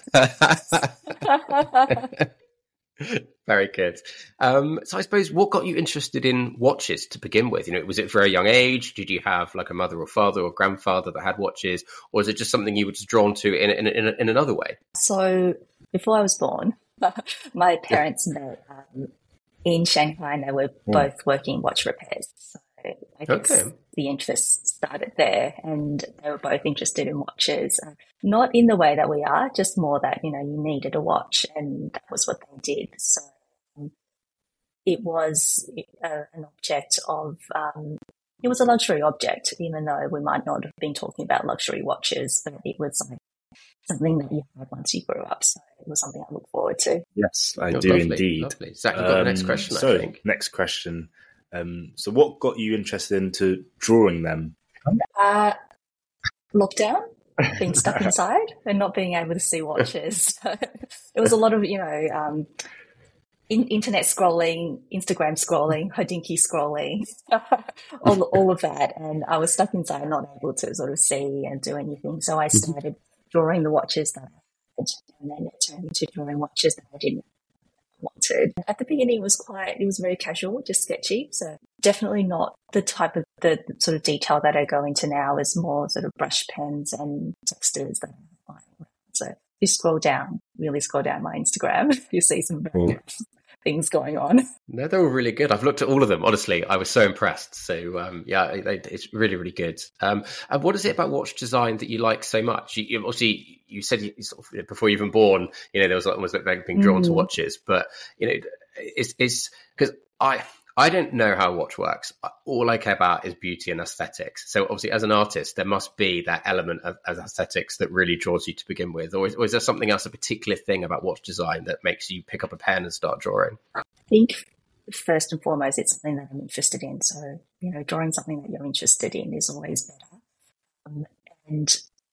Very good. Um, so I suppose what got you interested in watches to begin with? You know, was it very young age? Did you have like a mother or father or grandfather that had watches, or is it just something you were just drawn to in in, in, in another way? So before I was born, my parents met um, in Shanghai, and they were mm. both working watch repairs. So I guess okay. the interest started there, and they were both interested in watches. Uh, not in the way that we are, just more that, you know, you needed a watch, and that was what they did. So um, it was uh, an object of, um, it was a luxury object, even though we might not have been talking about luxury watches, but it was like something that you had once you grew up. So it was something I look forward to. Yes, I oh, do lovely, indeed. Lovely. Zach, you've got um, the next question, so, I think. Next question. Um, so what got you interested into drawing them? Uh, lockdown, being stuck inside and not being able to see watches. It was a lot of, you know, um, in, internet scrolling, Instagram scrolling, Hodinkee scrolling, all, all of that. And I was stuck inside, not able to sort of see and do anything. So I started drawing the watches that I had, and then it turned into drawing watches that I didn't wanted. At the beginning, it was quite, it was very casual, just sketchy. So definitely not the type of, the sort of detail that I go into now is more sort of brush pens and textures that I find. So you scroll down, really scroll down my Instagram, you see some very good things going on. No, they're all really good. I've looked at all of them. Honestly, I was so impressed. So um, yeah, it, it's really, really good. Um, and what is it about watch design that you like so much? You, you obviously you said you, sort of, before you even born, you know, there was almost like being drawn mm. to watches. But you know, it's it's because I. I don't know how a watch works. All I care about is beauty and aesthetics. So obviously as an artist, there must be that element of, of aesthetics that really draws you to begin with. Or is, or is there something else, a particular thing about watch design that makes you pick up a pen and start drawing? I think first and foremost, it's something that I'm interested in. So, you know, drawing something that you're interested in is always better. Um, and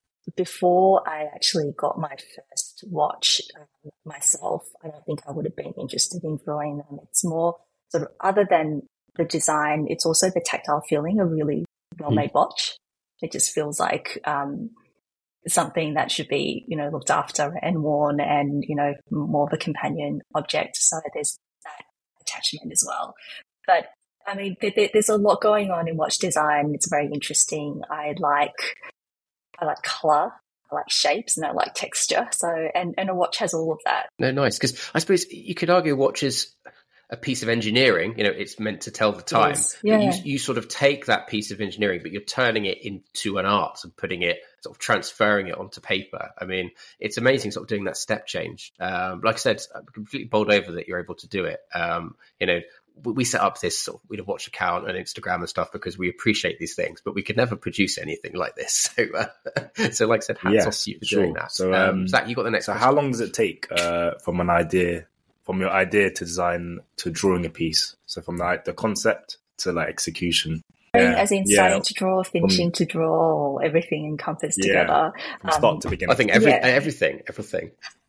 before I actually got my first watch um, myself, I don't think I would have been interested in drawing them. It's more sort of, other than the design, it's also the tactile feeling, a really well-made mm. watch. It just feels like um, something that should be, you know, looked after and worn and, you know, more of a companion object. So there's that attachment as well. But I mean, there, there's a lot going on in watch design. It's very interesting. I like, I like color. I like shapes and I like texture. So, and, and a watch has all of that. No, nice. Because I suppose you could argue watches a piece of engineering, you know, it's meant to tell the time. Yes. Yeah. But you, you sort of take that piece of engineering, but you're turning it into an art and putting it, sort of transferring it onto paper. I mean, it's amazing sort of doing that step change. Um, like I said, I'm completely bowled over that you're able to do it. Um, you know, we set up this sort of, we watch account and Instagram and stuff because we appreciate these things, but we could never produce anything like this. So, uh, so like I said, hats yes, off to you for sure. doing that. So, um, um, Zach, you got the next So question. how long does it take uh, from an idea, from your idea to design to drawing a piece? So from like the concept to like execution. Yeah. As in starting yeah. to draw, finishing from, to draw, everything encompassed yeah. together. From start um, to beginning. I think every, yeah. everything, everything.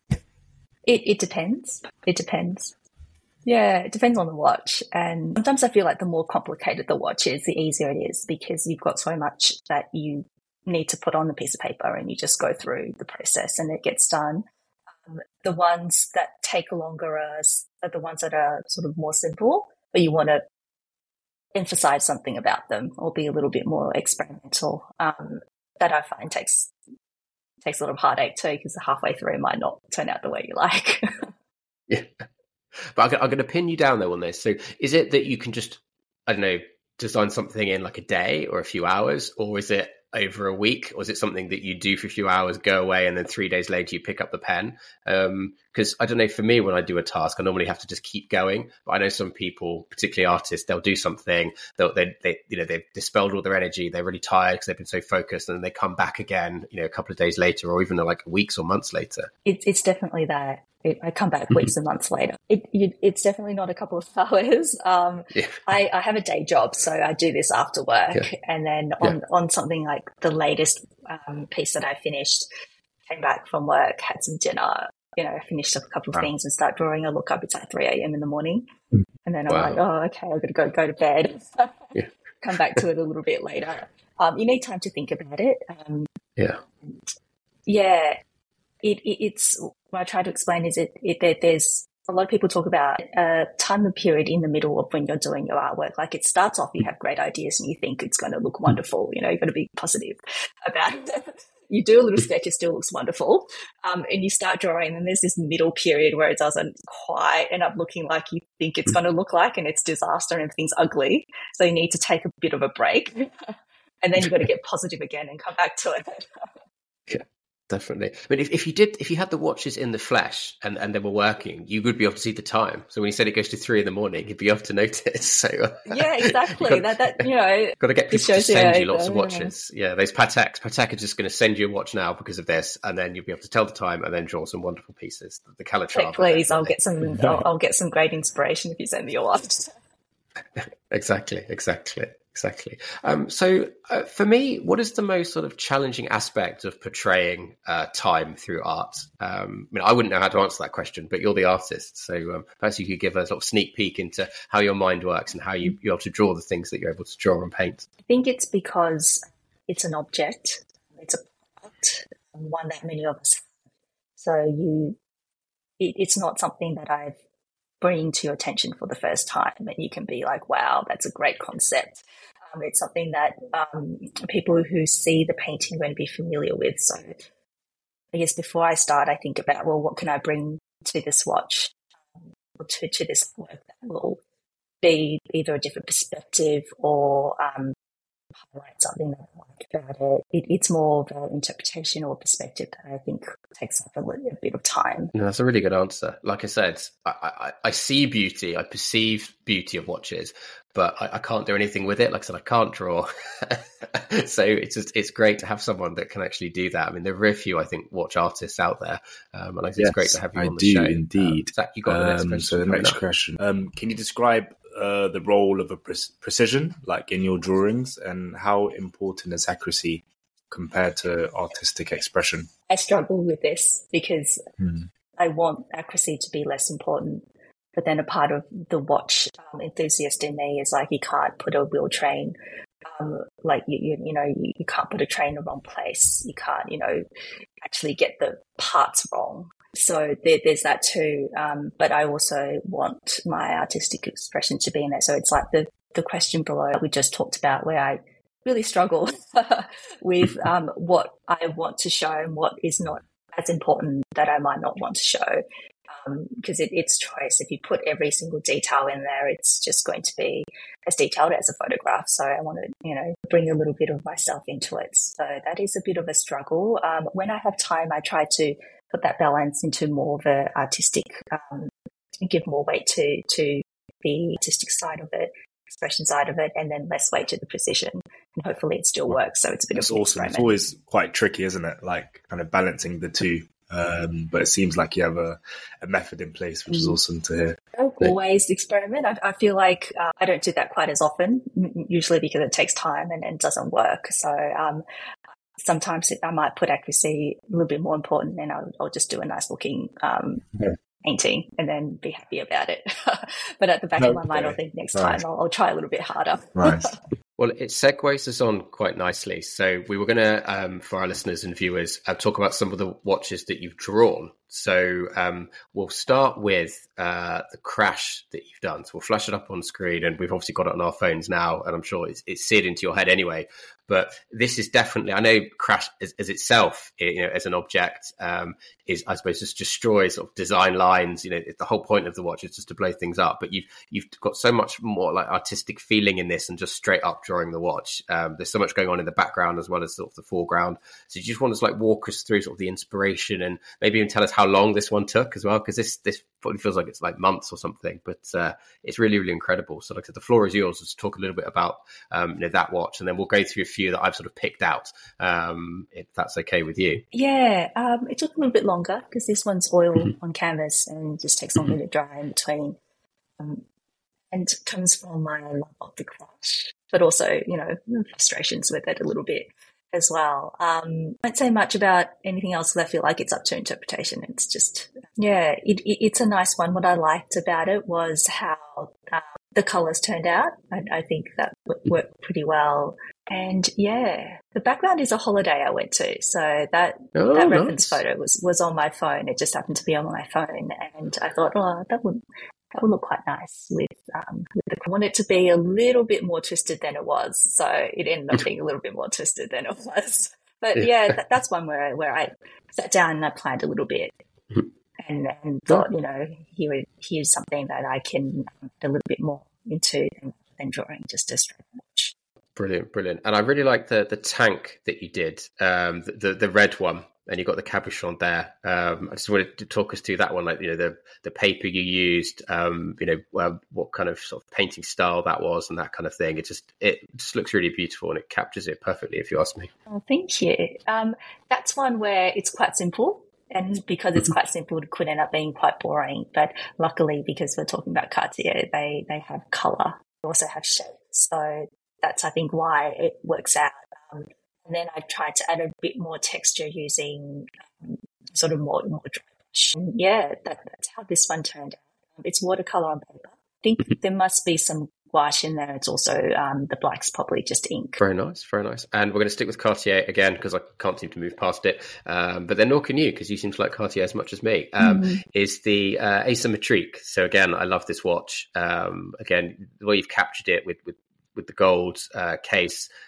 It, it depends. It depends. Yeah, it depends on the watch. And sometimes I feel like the more complicated the watch is, the easier it is because you've got so much that you need to put on the piece of paper and you just go through the process and it gets done. Um, the ones that take longer are, are the ones that are sort of more simple, but you want to emphasize something about them or be a little bit more experimental. Um, that I find takes takes a lot of heartache too because halfway through it might not turn out the way you like. Yeah. But I'm going to pin you down though on this. So is it that you can just, I don't know, design something in like a day or a few hours, or is it over a week, or is it something that you do for a few hours, go away, and then three days later you pick up the pen? Because um, I don't know, for me, when I do a task, I normally have to just keep going. But I know some people, particularly artists, they'll do something, they'll, they, they, you know, they've dispelled all their energy, they're really tired because they've been so focused, and then they come back again, you know, a couple of days later, or even like weeks or months later. It's it's definitely that. It, I come back weeks and months later. It, it, it's definitely not a couple of hours. Um, yeah. I, I have a day job, so I do this after work. Yeah. And then on, yeah. on something like the latest um, piece that I finished, came back from work, had some dinner, you know, finished up a couple of wow. things and start drawing. I look up, it's like three a.m. in the morning. And then I'm wow. like, oh, okay, I've got to go, go to bed. Yeah. Come back to it a little bit later. Um, you need time to think about it. Um, yeah. Yeah. It, it, it's what I try to explain is it, it there, there's a lot of people talk about a time period in the middle of when you're doing your artwork. Like it starts off, you have great ideas and you think it's going to look wonderful. You know, you've got to be positive about it. You do a little sketch, it still looks wonderful. Um, and you start drawing and there's this middle period where it doesn't quite end up looking like you think it's going to look like, and it's disaster and everything's ugly. So you need to take a bit of a break and then you've got to get positive again and come back to it. Yeah. Definitely. I mean, if, if you did, if you had the watches in the flesh and, and they were working, you would be able to see the time. So when you said it goes to three in the morning, you'd be able to notice. So yeah, exactly. Got, that that you know, got to get people to send you lots of watches. Yeah, yeah those Pateks. Patek are just going to send you a watch now because of this, and then you'll be able to tell the time and then draw some wonderful pieces. The Calatrava. Please, I'll get some. I'll, I'll get some great inspiration if you send me your watch. Exactly. Exactly. Exactly. Um, so uh, for me, what is the most sort of challenging aspect of portraying uh, time through art? Um, I mean, I wouldn't know how to answer that question, but you're the artist. So um, perhaps you could give a sort of sneak peek into how your mind works and how you, you're able to draw the things that you're able to draw and paint. I think it's because it's an object. It's a product, one that many of us have. So you, it, it's not something that I've bring to your attention for the first time and you can be like, wow, that's a great concept. Um, it's something that um, people who see the painting are going to be familiar with. So I guess before I start, I think about, well, what can I bring to this watch, um, or to, to this work that will be either a different perspective or um, highlight something that I like about it. it. It's more of an interpretation or perspective that I think takes up a, little, a bit of time. No, that's a really good answer. Like I said, I, I, I see beauty, I perceive beauty of watches, but I, I can't do anything with it. Like I said, I can't draw. So it's just, it's great to have someone that can actually do that. I mean, there are very few, I think, watch artists out there. Um, and I think yes, it's great to have you I on the do, show. Indeed. Um, Zach, you got the next um, question. So the next question, um, can you describe uh, the role of a pre- precision, like in your drawings, and how important is accuracy compared to artistic expression? I struggle with this because hmm. I want accuracy to be less important. But then a part of the watch um, enthusiast in me is like, you can't put a wheel train, um, like, you, you, you know, you, you can't put a train in the wrong place. You can't, you know, actually get the parts wrong. So there, there's that too. Um, but I also want my artistic expression to be in there. So it's like the, the question below we just talked about, where I really struggle with um, what I want to show and what is not as important that I might not want to show. Because um, it, it's choice. If you put every single detail in there, it's just going to be as detailed as a photograph. So I want to, you know, bring a little bit of myself into it. So that is a bit of a struggle. Um, when I have time, I try to put that balance into more of a artistic, um, give more weight to to the artistic side of it, expression side of it, and then less weight to the precision. And hopefully it still works. So it's a bit That's of an awesome. experiment. It's always quite tricky, isn't it? Like kind of balancing the two. Um, but it seems like you have a, a method in place, which is awesome to hear. I don't always experiment. I, I feel like uh, I don't do that quite as often, usually because it takes time and, and doesn't work. So um, sometimes I might put accuracy a little bit more important, and I'll, I'll just do a nice looking um, yeah. painting and then be happy about it. But at the back okay. of my mind, I'll think next nice. time I'll, I'll try a little bit harder. Nice. Well, it segues us on quite nicely. So we were going to, um, for our listeners and viewers, uh, talk about some of the watches that you've drawn. So um, we'll start with uh, the crash that you've done. So we'll flash it up on screen, and we've obviously got it on our phones now, and I'm sure it's, it's seared into your head anyway. But this is definitely, I know crash as, as itself, you know, as an object um, is, I suppose, just destroys sort of design lines. You know, the whole point of the watch is just to blow things up. But you've you've got so much more like artistic feeling in this than just straight up drawing the watch. Um, there's so much going on in the background as well as sort of the foreground. So you just want to like walk us through sort of the inspiration, and maybe even tell us how long this one took as well, because this this probably feels like it's like months or something, but uh, it's really, really incredible. So like I said, the floor is yours. Let's talk a little bit about um, you know, that watch, and then we'll go through a few that I've sort of picked out, um, if that's okay with you. Yeah, um, it took a little bit longer because this one's oil mm-hmm. on canvas and just takes longer mm-hmm. to dry in between. Um, and it comes from my love of the crash, but also, you know, frustrations with it a little bit as well. Um, I won't say much about anything else because I feel like it's up to interpretation. It's just, yeah, it, it, it's a nice one. What I liked about it was how um, the colours turned out. I, I think that worked pretty well. And yeah, the background is a holiday I went to. So that oh, that nice. reference photo was, was on my phone. It just happened to be on my phone. And I thought, oh, that would that would look quite nice with, um, with the, I want it to be a little bit more twisted than it was. So it ended up being a little bit more twisted than it was. But yeah, that, that's one where I, where I sat down and I planned a little bit and, and thought, you know, here, here's something that I can add a little bit more into than, than drawing just a straight watch. Brilliant, brilliant. And I really like the the tank that you did, um, the, the the red one, and you got the cabochon there. Um, I just wanted to talk us through that one, like, you know, the the paper you used, um, you know, uh, what kind of sort of painting style that was, and that kind of thing. It just it just looks really beautiful, and it captures it perfectly, if you ask me. Oh, thank you. Um, that's one where it's quite simple. And because it's quite simple, it could end up being quite boring. But luckily, because we're talking about Cartier, they they have colour. They also have shape. So that's, I think, why it works out. Um, and then I tried to add a bit more texture using um, sort of more, more dry brush. And yeah, that, that's how this one turned out. Um, it's watercolour on paper. I think there must be some gouache in there. It's also um, the black's probably just ink. Very nice, very nice. And we're going to stick with Cartier again because I can't seem to move past it. Um, but then nor can you, because you seem to like Cartier as much as me. Um, mm-hmm. Is the uh, Asymmetrique. So again, I love this watch. Um, again, the way you've captured it with with with the gold uh, case,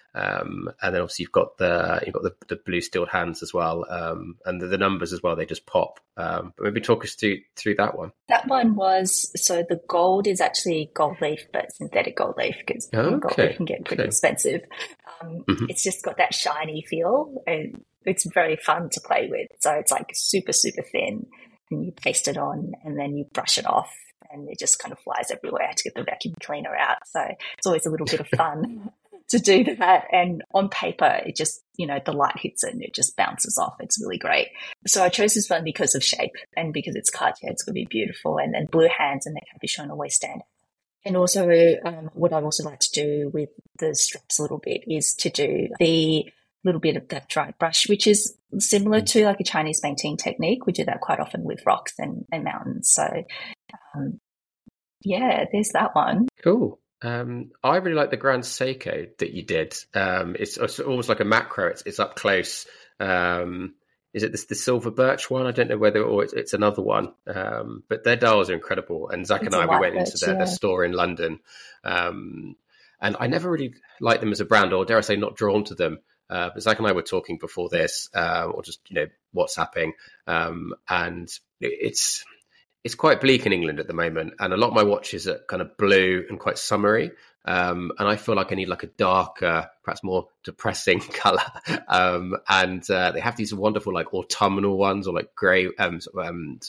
Um, and then obviously you've got the you've got the, the blue steeled hands as well, um, and the, the numbers as well. They just pop. Um, but maybe talk us through through that one. That one was, so the gold is actually gold leaf, but synthetic gold leaf, because Okay. gold leaf can get pretty Okay. expensive. Um, Mhm. It's just got that shiny feel, and it's very fun to play with. So it's like super, super thin, and you paste it on, and then you brush it off, and it just kind of flies everywhere to get the vacuum cleaner out. So it's always a little bit of fun to do that. And on paper, it just, you know, the light hits it and it just bounces off. It's really great. So I chose this one because of shape and because it's Cartier. It's going to be beautiful. And then blue hands and the capuchon always stand. And also, um, what I also like to do with the straps a little bit is to do the little bit of that dry brush, which is similar to like a Chinese painting technique. We do that quite often with rocks and, and mountains. So, um, yeah, there's that one. Cool. Um, I really like the Grand Seiko that you did. Um, it's, it's almost like a macro. It's, it's up close. Um, is it this, the silver birch one? I don't know whether or it's, it's another one. Um, but their dials are incredible. And Zach It's and a I, we white went into birch, their, yeah. their store in London. Um, and I never really liked them as a brand, or dare I say, not drawn to them. Uh, but Zach and I were talking before this, uh, or just, you know, WhatsApping. Um, and it, it's it's quite bleak in England at the moment. And a lot of my watches are kind of blue and quite summery. Um, and I feel like I need like a darker, perhaps more depressing color. Um, and uh, they have these wonderful like autumnal ones, or like grey, um, sort of, um,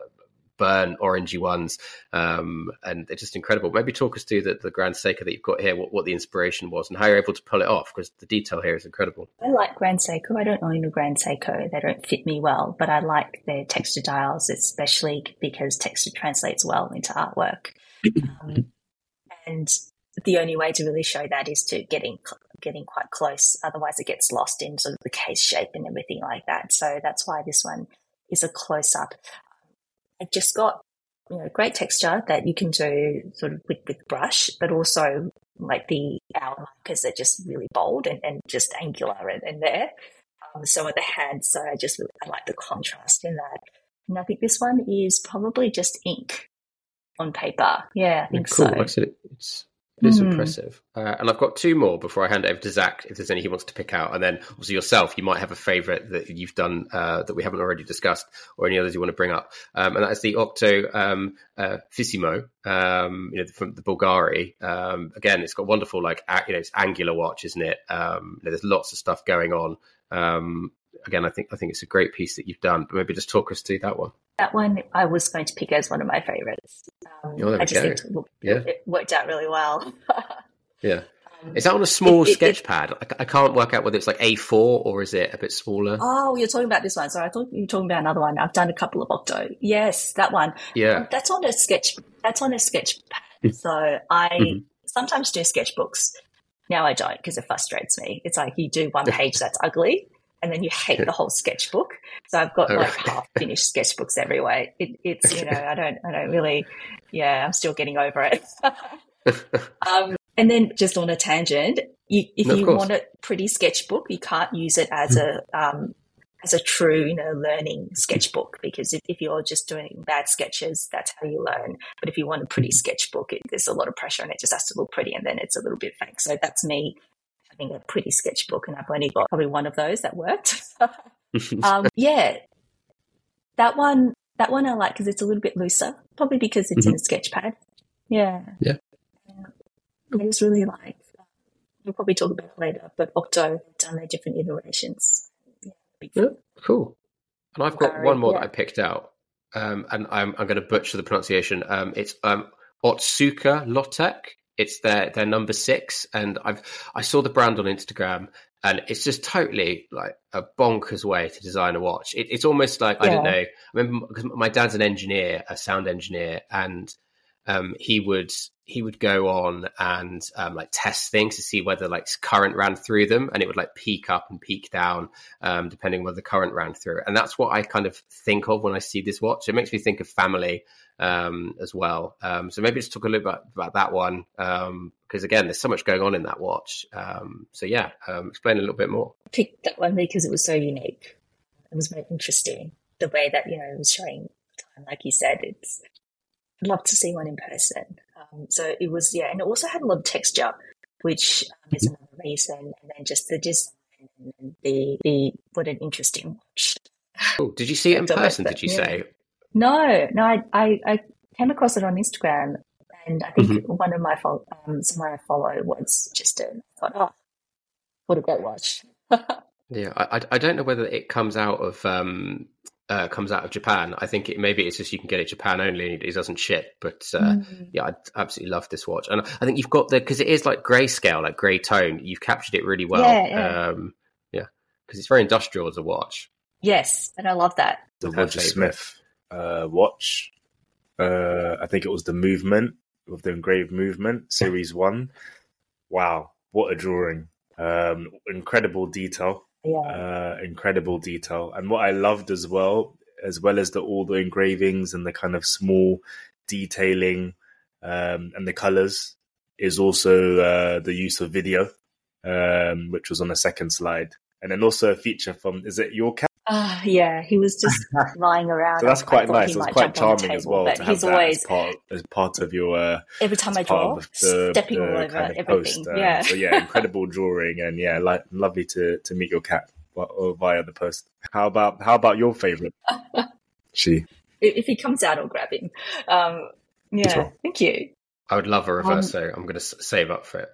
burn orangey ones, um, and they're just incredible. Maybe talk us through the, the Grand Seiko that you've got here, what, what the inspiration was, and how you're able to pull it off, because the detail here is incredible. I like Grand Seiko. I don't own a Grand Seiko. They don't fit me well, but I like their texture dials, especially because texture translates well into artwork. Um, and the only way to really show that is to getting getting quite close. Otherwise, it gets lost in sort of the case shape and everything like that. So that's why this one is a close up. I've just got, you know, great texture that you can do sort of with, with brush, but also like the hour markers are just really bold and, and just angular and, and there. Um, so at the hands, so I just really, I like the contrast in that. And I think this one is probably just ink on paper. Yeah, I think cool. so. Like I said, it's it is Mm. impressive. Uh, and I've got two more before I hand it over to Zach, if there's any he wants to pick out. And then obviously yourself, you might have a favourite that you've done uh, that we haven't already discussed, or any others you want to bring up. Um, and that's the Octo um, uh, Fissimo, um, you know, from the Bulgari. Um, again, it's got wonderful, like, a- you know, it's angular watch, isn't it? Um, you know, there's lots of stuff going on. Um, again, I think I think it's a great piece that you've done. But maybe just talk us through that one. That one I was going to pick as one of my favourites. Um, Oh, there we I just go. think it, look- Yeah. it worked out really well. Yeah. Um, Is that on a small It- it- sketch it- pad? I, I can't work out whether it's like A four or is it a bit smaller? Oh, you're talking about this one. Sorry, I thought you were talking about another one. I've done a couple of Octo. Yes, that one. Yeah. That's on a sketch. That's on a sketch pad. So I Mhm. sometimes do sketchbooks. Now I don't because it frustrates me. It's like you do one page that's ugly, and then you hate the whole sketchbook. So I've got Oh, like right. half finished sketchbooks everywhere. It, it's you know I don't I don't really yeah I'm still getting over it. um, and then just on a tangent, you, if No, of you course. want a pretty sketchbook, you can't use it as a um, as a true, you know, learning sketchbook, because if, if you're just doing bad sketches, that's how you learn. But if you want a pretty sketchbook, it, there's a lot of pressure and it just has to look pretty, and then it's a little bit fake. So that's me having a pretty sketchbook, and I've only got probably one of those that worked. um, yeah, that one, that one I like because it's a little bit looser, probably because it's in a sketch pad. Yeah. Yeah. I just really like, we'll probably talk about it later, but Octo have done their different iterations. Yeah, big Yeah, cool. And I've got Bulgari, one more yeah. that I picked out, um, and I'm, I'm going to butcher the pronunciation. Um, it's um, Otsuka Lotek. It's their their number six, and I've I saw the brand on Instagram, and it's just totally like a bonkers way to design a watch. It, it's almost like I don't Yeah. know. I remember because my dad's an engineer, a sound engineer, and um, he would he would go on and um, like test things to see whether like current ran through them, and it would like peak up and peak down um, depending on whether the current ran through it. And that's what I kind of think of when I see this watch. It makes me think of family um, as well. Um, so maybe just talk a little bit about, about that one um, because again, there's so much going on in that watch. Um, so yeah, um, explain a little bit more. I picked that one because it was so unique. It was very interesting. The way that, you know, it was showing time, like you said, it's, I'd love to see one in person. Um, so it was, yeah, and it also had a lot of texture. which um, is another reason. And then just the design and the, the what an interesting watch. Oh, did you see it in person, did you yeah. say? No, no, I, I, I came across it on Instagram, and I think Mm-hmm. one of my fo- um, someone I follow was just a, I thought, oh, what a great watch. Yeah, I, I don't know whether it comes out of um uh, comes out of Japan. I think it maybe it's just you can get it Japan only. And it doesn't ship, but uh, Mm. yeah, I absolutely love this watch, and I think you've got the because it is like grayscale, like grey tone. You've captured it really well. Yeah, yeah. Um, yeah, because it's very industrial as a watch. Yes, and I love that. The Her Roger favourite. Smith uh, watch. Uh, I think it was the movement of the engraved movement, series one. Wow, what a drawing! Um, incredible detail. Yeah, Uh, incredible detail. And what I loved as well, as well as the all the engravings and the kind of small detailing um, and the colors, is also uh, the use of video, um, which was on the second slide. And then also a feature from, is it your cat? uh, yeah. He was just lying around. So that's I quite thought nice. he It was might quite jump on the charming as table, well but to have he's that always as part, as part of your uh, every time I as part draw, of the, stepping the all over kind of everything. post. Um, yeah. So yeah, incredible drawing, and yeah, like, lovely to to meet your cat via the post. How about how about your favorite? She. If he comes out, I'll grab him. Um, yeah, Sure. thank you. I would love a Um, reverso. I'm going to save up for it.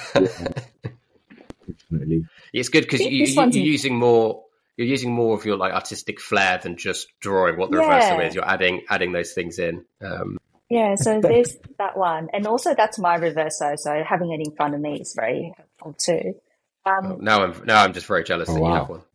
Definitely. It's good because This you, you, one's- you're using more. You're using more of your like artistic flair than just drawing what the Yeah. reverso is. You're adding adding those things in. Um, Yeah, so there's that one. And also that's my reverso, so having it in front of me is very helpful too. Um, now I'm now I'm just very jealous Oh, that wow. you have one.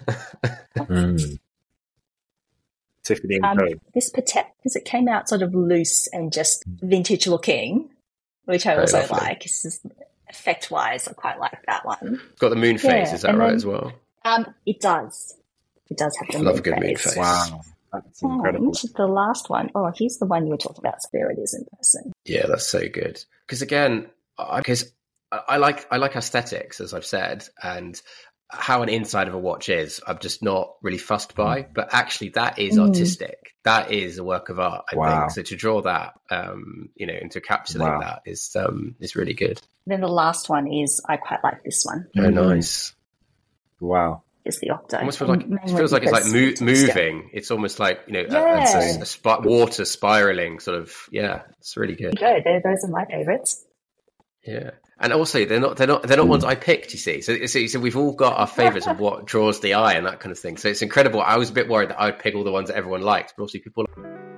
Mm. Tiffany and um, Co. this Patek, because it came out sort of loose and just vintage looking, which I Very also lovely. like. It's just effect-wise, I quite like that one. It's got the moon phase, Yeah, is that and right then- as well? Um, it does. It does have the I love moon a good moon phase. phase. Wow, that's incredible. And the last one, oh, here's the one you were talking about, so there it is in person. Yeah, that's so good. Because again, because I, I like I like aesthetics, as I've said, and how an inside of a watch is, I'm just not really fussed by. But actually, that is Mm. artistic. That is a work of art. I Wow. think so. To draw that, um, you know, and to encapsulate Wow. that is um, is really good. Then the last one is, I quite like this one, Very Mm. nice. Wow. is the Octo. Almost feels like it Mainly feels like it's like because mo- it's still- moving. It's almost like you know, a- Yeah. a, a, spi- water spiraling. Sort of. Yeah, it's really good. There you go. They're- Those are my favourites. Yeah, and also they're not they're not they're not ones I picked. You see, so, so so we've all got our favourites of what draws the eye and that kind of thing. So it's incredible. I was a bit worried that I would pick all the ones that everyone liked, but also people.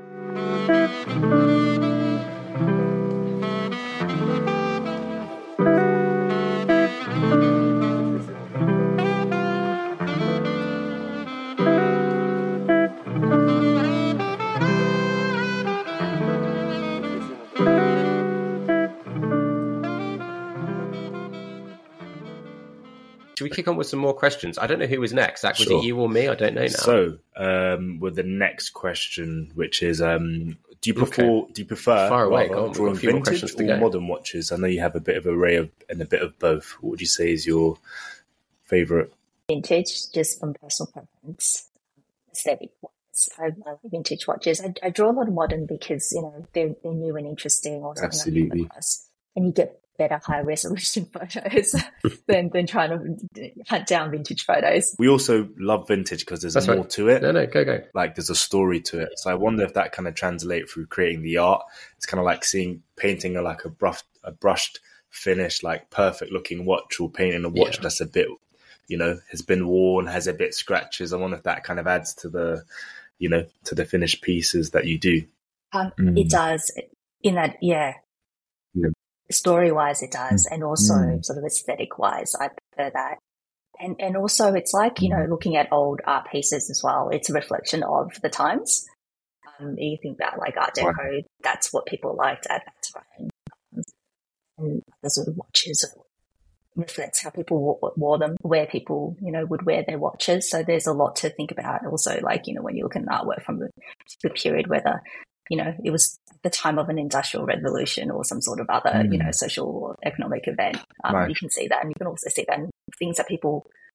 Should we kick on with some more questions? I don't know who was next. Zach, was Sure. it you or me? I don't know now. So, um, with the next question, which is, um, do you prefer Okay. do you prefer Far away, rather, go on, we've got a drawing few more vintage questions to or go. modern watches? I know you have a bit of array of and a bit of both. What would you say is your favorite? Vintage, just from personal preference. Aesthetic ones. I love vintage watches. I, I draw a lot of modern because, you know, they're, they're new and interesting or something Absolutely. I've come across. And you get better high resolution photos than, than trying to hunt down vintage photos. We also love vintage because there's That's more right. to it. No, no, go go. Like there's a story to it. So I wonder if that kind of translate through creating the art. It's kind of like seeing painting a, like a brushed, a brushed finish, like perfect looking watch, or painting a watch Yeah. that's a bit, you know, has been worn, has a bit scratches. I wonder if that kind of adds to the, you know, to the finished pieces that you do. Um, Mm. It does, in that, yeah. Yeah. Story wise, it does, and also Mm. sort of aesthetic wise, I prefer that. And and also, it's like, you know, looking at old art pieces as well. It's a reflection of the times. Um, you think about like Art Deco, Right. that's what people liked at that time, um, and the sort of watches reflects how people wore, wore them, where people, you know, would wear their watches. So there's a lot to think about. Also, like, you know, when you look at an artwork from the, the period, whether, you know, it was the time of an industrial revolution or some sort of other, Mm. you know, social or economic event. Um, Right. You can see that, and you can also see that in things that people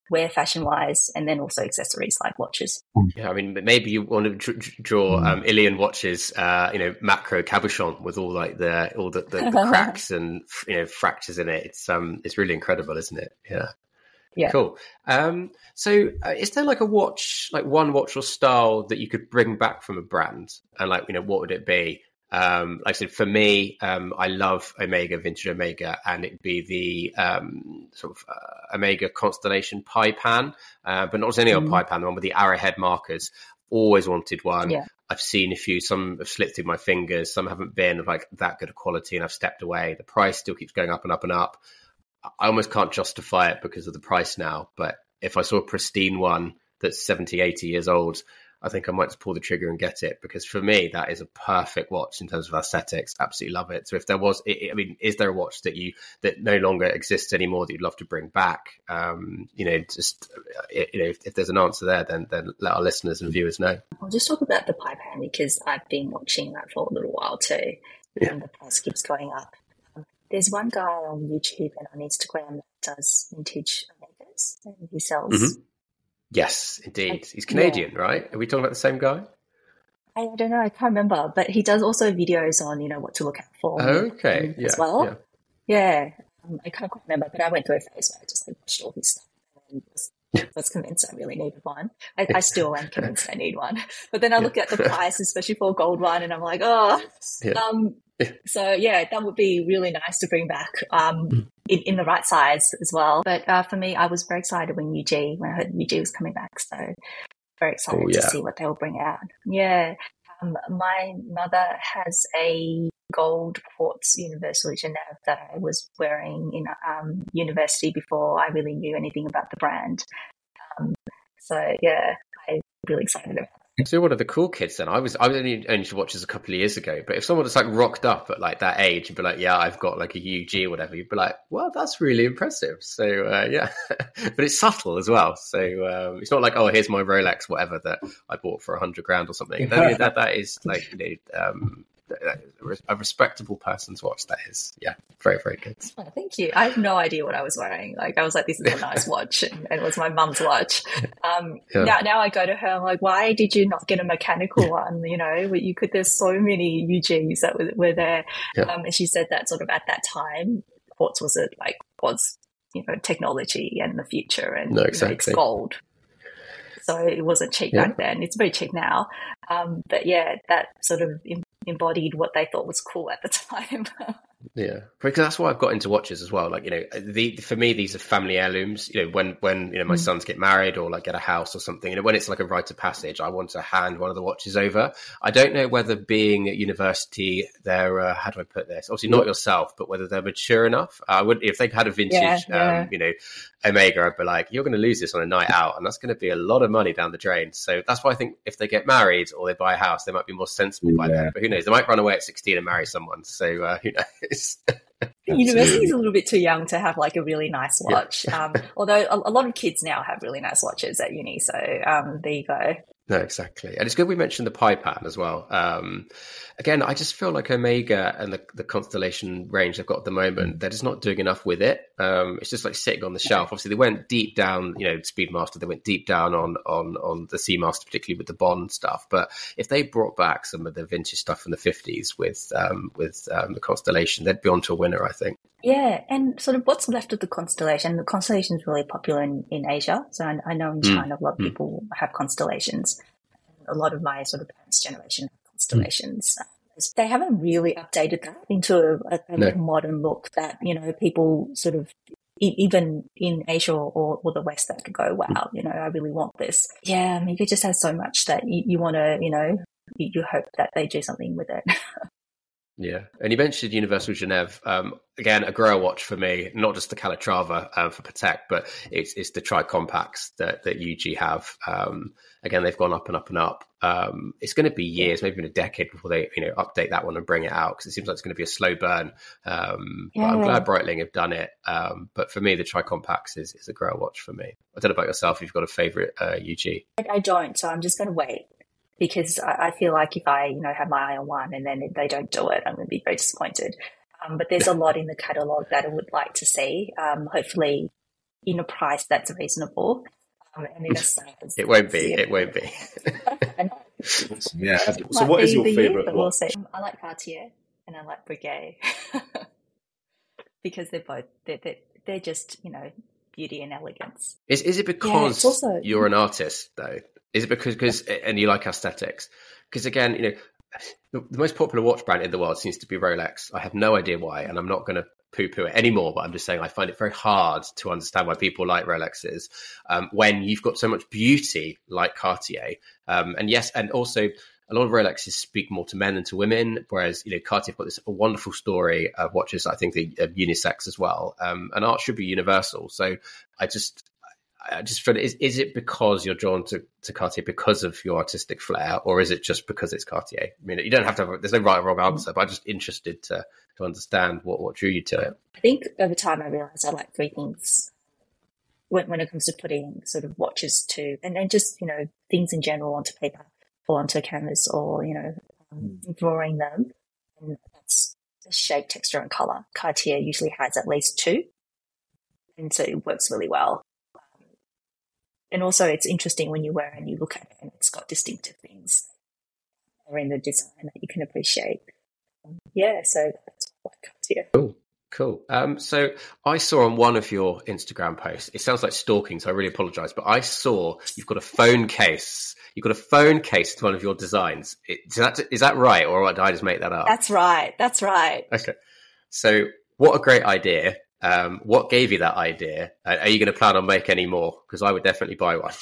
wear fashion-wise, and then also accessories like watches. Yeah, I mean, maybe you want to dr- draw um, Ilian watches, uh, you know, macro cabochon with all like the all the, the, the cracks and you know fractures in it. It's um, it's really incredible, isn't it? Yeah. Yeah. Cool. Um, so uh, is there like a watch, like one watch or style that you could bring back from a brand? And like, you know, what would it be? Um, like I said, for me, um, I love Omega, vintage Omega, and it'd be the um, sort of uh, Omega Constellation Pi Pan, uh, but not just any old mm. Pi Pan, the one with the arrowhead markers. Always wanted one. Yeah. I've seen a few, some have slipped through my fingers, some haven't been of like that good a quality, and I've stepped away. The price still keeps going up and up and up. I almost can't justify it because of the price now, but if I saw a pristine one that's seventy, eighty years old, I think I might just pull the trigger and get it, because for me, that is a perfect watch in terms of aesthetics. Absolutely love it. So if there was, I mean, is there a watch that you, that no longer exists anymore that you'd love to bring back? Um, you know, just, you know, if, if there's an answer there, then, then let our listeners and viewers know. I'll just talk about the Pi Pan because I've been watching that for a little while too. Yeah. And the price keeps going up. There's one guy on YouTube and on Instagram that does vintage Omegas, and he sells. Mm-hmm. Yes, indeed. He's Canadian, yeah. Right? Are we talking about the same guy? I, I don't know. I can't remember, but he does also videos on, you know, what to look out for. Okay, yeah, as well. Yeah, yeah. Um, I can't quite remember, but I went through a phase where I just like watched all his stuff and was, was convinced I really needed one. I, I still am convinced I need one, but then I look yeah. at the price, especially for a gold one, and I'm like, oh. Yeah. Um, So, yeah, that would be really nice to bring back um, in, in the right size as well. But uh, for me, I was very excited when U G, when I heard U G was coming back. So very excited oh, yeah. to see what they will bring out. Yeah. Um, my mother has a gold quartz Universal Genève that I was wearing in um, university before I really knew anything about the brand. Um, so, yeah, I'm really excited about it. So you're one of the cool kids then. I was I was only only to watch this a couple of years ago, but if someone just like rocked up at like that age and be like, yeah, I've got like a U G or whatever, you'd be like, well, that's really impressive. So uh, yeah, but it's subtle as well. So um, it's not like, oh, here's my Rolex, whatever that I bought for a hundred grand or something. that, that that is like, you know, um, a respectable person's watch. That is, yeah, very very good. Oh, thank you. I have no idea what I was wearing. Like I was like, this is a nice watch, and, and it was my mum's watch. Um, yeah. Now now I go to her. I'm like, why did you not get a mechanical one? You know, you could. There's so many U Gs that were, were there, yeah. um, and she said that sort of at that time, quartz was it like was you know technology and the future, and no, exactly. you know, it's gold. So it wasn't cheap yeah. back then. It's very cheap now. Um, but yeah, that sort of embodied what they thought was cool at the time. Yeah, because that's why I've got into watches as well. Like, you know, the for me, these are family heirlooms. You know, when when you know my mm. sons get married or like get a house or something, you know, when it's like a rite of passage, I want to hand one of the watches over. I don't know whether being at university, they're uh, how do I put this? Obviously, not yourself, but whether they're mature enough. I would if they had a vintage, yeah, yeah. Um, you know, Omega, I'd be like, you're going to lose this on a night out, and that's going to be a lot of money down the drain. So that's why I think if they get married or they buy a house, they might be more sensible yeah. by then. But who knows? They might run away at sixteen and marry someone. So uh, who knows? University is a little bit too young to have like a really nice watch. Yeah. um, although a, a lot of kids now have really nice watches at uni. So um, there you go. No, exactly. And it's good we mentioned the Pi Pan as well. Um, again, I just feel like Omega and the, the Constellation range they've got at the moment, they're just not doing enough with it. Um, it's just like sitting on the shelf. Obviously, they went deep down, you know, Speedmaster, they went deep down on on on the Seamaster, particularly with the Bond stuff. But if they brought back some of the vintage stuff from the fifties with um, with um, the Constellation, they'd be on to a winner, I think. Yeah, and sort of what's left of the Constellation, the Constellation is really popular in, in Asia. So I, I know in China, mm. a lot of people have Constellations. A lot of my sort of parents' generation have Constellations. Mm. They haven't really updated that into a, a no. modern look that, you know, people sort of, even in Asia or, or the West, that could go, wow, you know, I really want this. Yeah, I mean, it just has so much that you, you want to, you know, you, you hope that they do something with it. Yeah. And you mentioned Universal Genève. Um, again, a grower watch for me, not just the Calatrava um, for Patek, but it's it's the tri-compacts that, that U G have. Um, again, they've gone up and up and up. Um, it's going to be years, maybe even a decade before they, you know, update that one and bring it out, because it seems like it's going to be a slow burn. Um, yeah. But I'm glad Breitling have done it. Um, but for me, the tri-compacts is, is a grower watch for me. I don't know about yourself, if you've got a favourite uh, U G. I don't, so I'm just going to wait. Because I feel like if I, you know, have my eye on one and then they don't do it, I'm going to be very disappointed. Um, but there's a lot in the catalogue that I would like to see. Um, hopefully in a price that's reasonable. Um, and in a size. It won't be. It won't be. Yeah. So, what is your favorite? We'll see. I like Cartier and I like Breguet because they're both they're, they're they're just, you know, beauty and elegance. Is is it because yeah, also, you're an artist though? Is it because because and you like aesthetics? Because again, you know, the, the most popular watch brand in the world seems to be Rolex. I have no idea why, and I'm not going to poo-poo it anymore, but I'm just saying I find it very hard to understand why people like Rolexes um, when you've got so much beauty like Cartier. Um, and yes, and also a lot of Rolexes speak more to men than to women, whereas, you know, Cartier have got this wonderful story of watches. I think they're unisex as well. Um, and art should be universal. So I just, I just feel, is, is it because you're drawn to, to Cartier because of your artistic flair, or is it just because it's Cartier? I mean, you don't have to have, there's no right or wrong answer, but I'm just interested to, to understand what, what drew you to it. I think over time I realized I like three things when, when it comes to putting sort of watches to, and then just, you know, things in general onto paper or onto a canvas or, you know, um, drawing them. And that's the shape, texture and color. Cartier usually has at least two. And so it works really well. And also it's interesting when you wear it and you look at it and it's got distinctive things or in the design that you can appreciate. Um, yeah, so that's what Cartier. Cool, cool. Um, so I saw on one of your Instagram posts, it sounds like stalking, so I really apologise, but I saw you've got a phone case. You've got a phone case to one of your designs. Is that, is that right, or did I just make that up? That's right, that's right. Okay. So what a great idea. Um, what gave you that idea? Uh, are you going to plan on make any more? Because I would definitely buy one.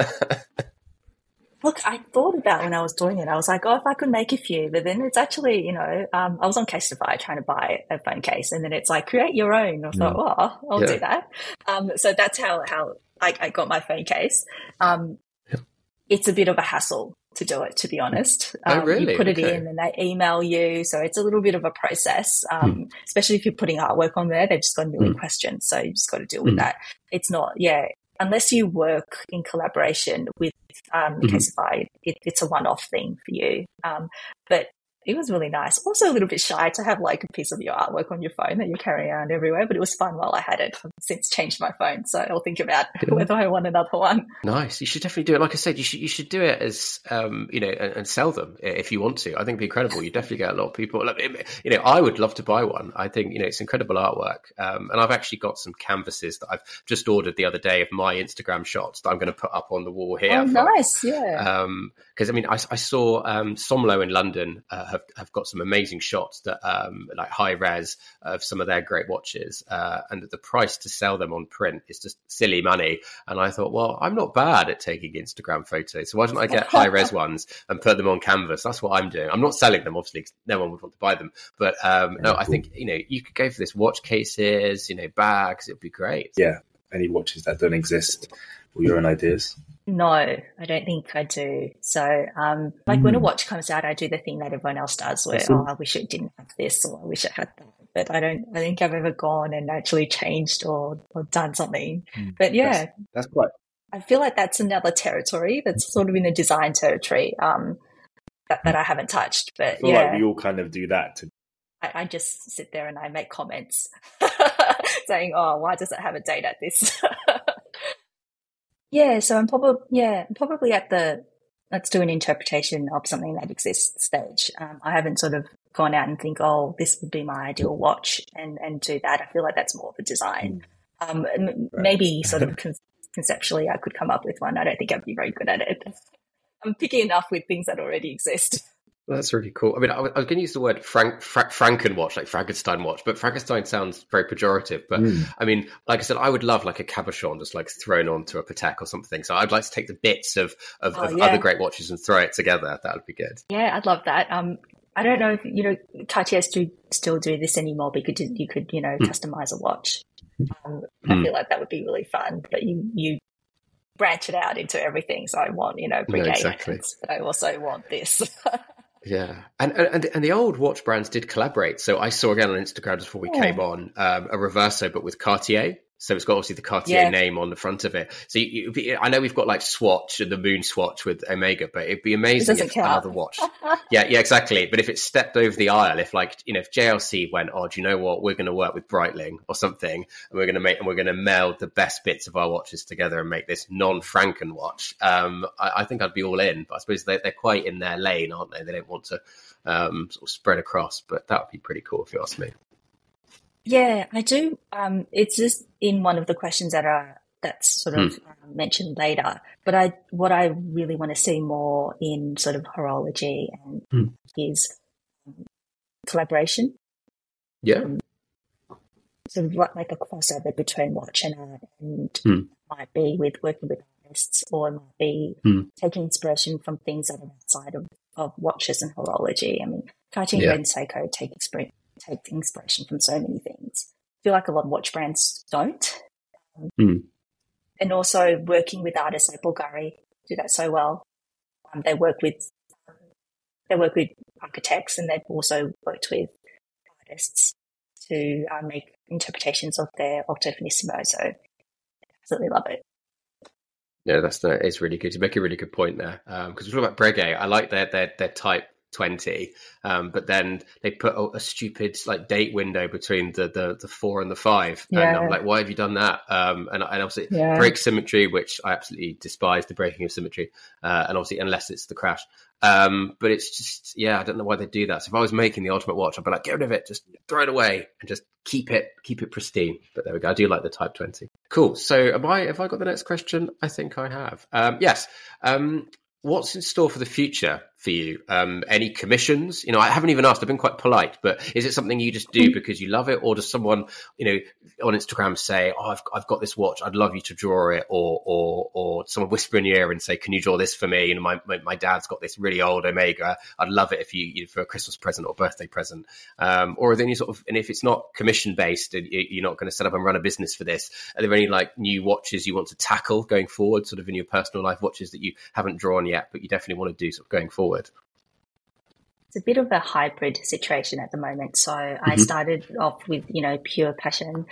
Look, I thought about when I was doing it. I was like, oh, if I could make a few. But then it's actually, you know, um, I was on Casetify trying to buy a phone case. And then it's like, create your own. I thought, well, I'll yeah. do that. Um, so that's how, how I, I got my phone case. Um, yeah. It's a bit of a hassle to do it, to be honest. Um, oh, really? You put it okay. in and they email you. So it's a little bit of a process, um, mm. especially if you're putting artwork on there. They've just got a million mm. questions. So you just got to deal with mm. that. It's not, yeah, unless you work in collaboration with um, mm-hmm. Casetify, it, it's a one-off thing for you. Um, but it was really nice. Also a little bit shy to have like a piece of your artwork on your phone that you're carrying around everywhere, but it was fun while I had it. I've since changed my phone, so I'll think about yeah. whether I want another one. Nice. You should definitely do it. Like I said, you should you should do it as um, you know, and, and sell them if you want to. I think it'd be incredible. You definitely get a lot of people. Like, you know, I would love to buy one. I think, you know, it's incredible artwork. Um, and I've actually got some canvases that I've just ordered the other day of my Instagram shots that I'm going to put up on the wall here. Oh, nice. Yeah. Um, because I mean, I, I saw um, Somlo in London uh, have have got some amazing shots that um, like high res of some of their great watches, uh, and the price to sell them on print is just silly money. And I thought, well, I'm not bad at taking Instagram photos, so why don't I get high res ones and put them on canvas? That's what I'm doing. I'm not selling them, obviously, 'cause no one would want to buy them. But um, no, I think, you know, you could go for this watch cases, you know, bags. It'd be great. Yeah, any watches that don't exist or your own ideas. No, I don't think I do. So, um, like mm. when a watch comes out, I do the thing that everyone else does where, awesome. oh, I wish it didn't have this or I wish it had that. But I don't, I think I've ever gone and actually changed or, or done something. Mm. But yeah. That's, that's quite. I feel like that's another territory that's sort of in the design territory, um, that, that I haven't touched. But I feel yeah. like we all kind of do that. To- I, I just sit there and I make comments saying, oh, why does it have a date at this? Yeah, so I'm probably yeah, I'm probably at the let's do an interpretation of something that exists stage. Um, I haven't sort of gone out and think, oh, this would be my ideal watch, and and do that. I feel like that's more of a design. Um, m- right. Maybe sort of con- conceptually, I could come up with one. I don't think I'd be very good at it. I'm picky enough with things that already exist. Well, that's really cool. I mean, I was going to use the word Frank, Fra- Frankenwatch, like Frankenstein watch, but Frankenstein sounds very pejorative. But mm. I mean, like I said, I would love like a cabochon just like thrown onto a Patek or something. So I'd like to take the bits of, of, oh, of yeah. other great watches and throw it together. That would be good. Yeah, I'd love that. Um, I don't know if, you know, Cartiers do still do this anymore, but you could, you could you know, mm. customize a watch. Um, mm. I feel like that would be really fun. But you, you branch it out into everything. So I want, you know, Breguet, no, exactly. but I also want this. Yeah, and, and and the old watch brands did collaborate. So I saw again on Instagram just before we yeah. came on um, a Reverso, but with Cartier. So it's got obviously the Cartier Yeah. name on the front of it. So you, you, I know we've got like Swatch and the Moon Swatch with Omega, but it'd be amazing doesn't if count. another watch. yeah, yeah, exactly. But if it stepped over the aisle, if like, you know, if J L C went, oh, do you know what? We're going to work with Breitling or something, and we're going to make, and we're going to meld the best bits of our watches together and make this non-Franken watch. Um, I, I think I'd be all in, but I suppose they, they're quite in their lane, aren't they? They don't want to um, sort of spread across, but that would be pretty cool if you ask me. Yeah, I do. Um, it's just in one of the questions that are that's sort of Hmm. um, mentioned later. But I, what I really want to see more in sort of horology and Hmm. is um, collaboration. Yeah. Um, sort of like, like a crossover between watch and art, and Hmm. might be with working with artists, or it might be Hmm. taking inspiration from things that are outside of, of watches and horology. I mean, Cartier Yeah. and Seiko take inspiration. take inspiration from so many things. I feel like a lot of watch brands don't. Um, Mm. And also working with artists like Bulgari do that so well. Um, they work with they work with architects, and they've also worked with artists to uh, make interpretations of their Octo Finissimo. So I absolutely love it. Yeah, that's the, it's really good. You make a really good point there. Um, because we talk about Breguet. I like their their their Type twenty, um, but then they put a, a stupid like date window between the, the the four and the five, and Yeah. I'm like, why have you done that? Um, and, and obviously Yeah. break symmetry, which I absolutely despise the breaking of symmetry, uh, and obviously unless it's the crash. Um, but it's just, yeah, I don't know why they do that. So if I was making the ultimate watch, I'd be like, get rid of it, just throw it away, and just keep it keep it pristine. But there we go. I do like the Type twenty. Cool. So am I? Have I got the next question? I think I have. Um, yes. Um, What's in store for the future for you? Um, any commissions? You know, I haven't even asked. I've been quite polite, but is it something you just do because you love it, or does someone, you know, on Instagram say, "Oh, I've I've got this watch. I'd love you to draw it," or or or someone whisper in your ear and say, "Can you draw this for me?" You know, my my, my dad's got this really old Omega. I'd love it if you, you know, for a Christmas present or birthday present. Um, or then you sort of, and if it's not commission based, and you're not going to set up and run a business for this, are there any like new watches you want to tackle going forward, sort of in your personal life, watches that you haven't drawn yet, but you definitely want to do sort of going forward? It's a bit of a hybrid situation at the moment. So Mm-hmm. I started off with, you know, pure passion.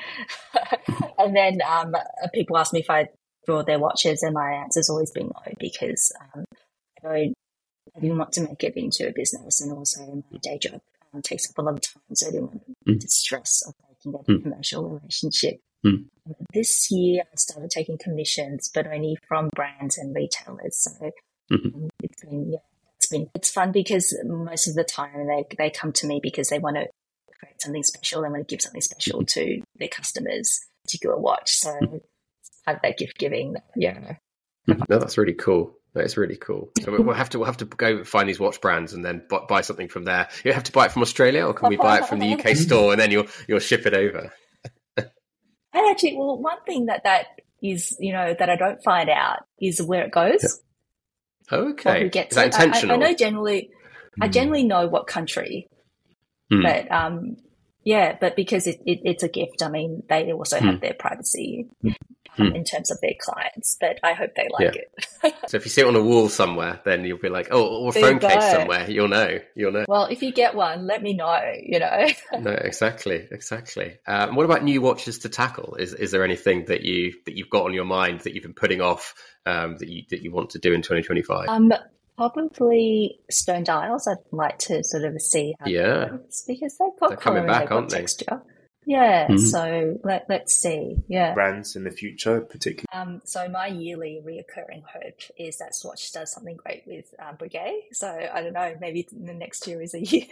And then um, people ask me if I draw their watches, and my answer's always been no, because um, I don't, I didn't want to make it into a business, and also my day job um, takes up a lot of time. So I didn't want Mm. the stress of making it Mm. a commercial relationship. Mm. This year I started taking commissions, but only from brands and retailers. So Mhm. um, it's been, yeah, it's been, it's fun because most of the time they, they come to me because they want to create something special. They want to give something special to their customers, particular watch. So it's part of that gift giving. Yeah. No, that's really cool. That's really cool. So we- we'll have to we'll have to go find these watch brands and then buy, buy something from there. You have to buy it from Australia, or can we buy it from the U K store and then you'll you'll ship it over? And actually, well, one thing that that is, you know, that I don't find out is where it goes. Or Okay, who gets is that it. I- I, intentional? I know generally, I Mm. generally know what country, Hmm. but um, yeah, but because it, it, it's a gift, I mean, they also have their privacy um, Hmm. in terms of their clients, but I hope they like Yeah. it. So if you see it on a wall somewhere, then you'll be like, oh, or a There you phone case go. somewhere. You'll know. You'll know. Well, if you get one, let me know, you know. No, exactly, exactly. Um, what about new watches to tackle? Is is there anything that you that you've got on your mind that you've been putting off, um, that you that you want to do in twenty twenty-five? Um, probably stone dials. I'd like to sort of see how Yeah. that works, because they've got They're color coming and back, they've got aren't they? texture. Yeah, Mhm. so let, let's see. Yeah. Brands in the future, particularly. Um, so my yearly reoccurring hope is that Swatch does something great with um, Breguet. So I don't know, maybe the next year is a year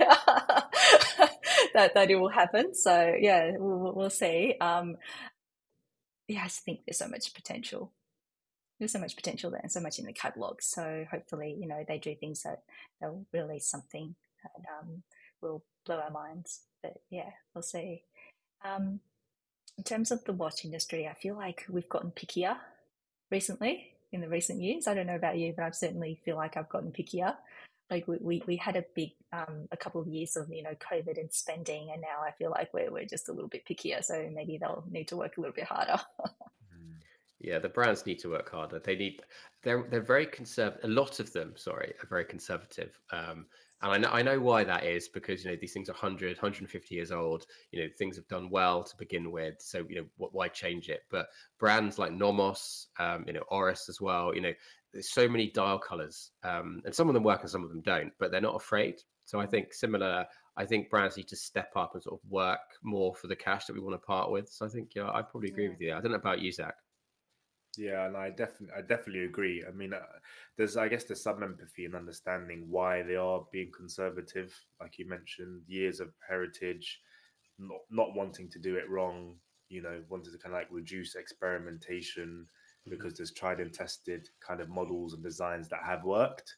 that that it will happen. So yeah, we'll, we'll see. Um, yeah, I just think there's so much potential. There's so much potential there, and so much in the catalogue. So hopefully, you know, they do things that they'll release something that um, will blow our minds. But yeah, we'll see. Um, in terms of the watch industry, I feel like we've gotten pickier recently in the recent years. I don't know about you, but I certainly feel like I've gotten pickier. Like we, we, we had a big, um, a couple of years of, you know, COVID and spending, and now I feel like we're, we're just a little bit pickier. So maybe they'll need to work a little bit harder. Yeah, the brands need to work harder. They need they're they're very conservative. A lot of them, sorry, are very conservative. Um, and I know I know why that is, because you know these things are one hundred, one hundred fifty years old. You know, things have done well to begin with, so you know what, why change it? But brands like Nomos, um, you know, Oris as well. You know, there's so many dial colors, um, and some of them work and some of them don't. But they're not afraid. So I think similar. I think brands need to step up and sort of work more for the cash that we want to part with. So I think yeah, I probably agree Yeah. with you. I don't know about you, Zach. Yeah, and I definitely, I definitely agree. I mean, uh, there's, I guess, there's some empathy and understanding why they are being conservative, like you mentioned, years of heritage, not not wanting to do it wrong. You know, wanted to kind of like reduce experimentation because there's tried and tested kind of models and designs that have worked.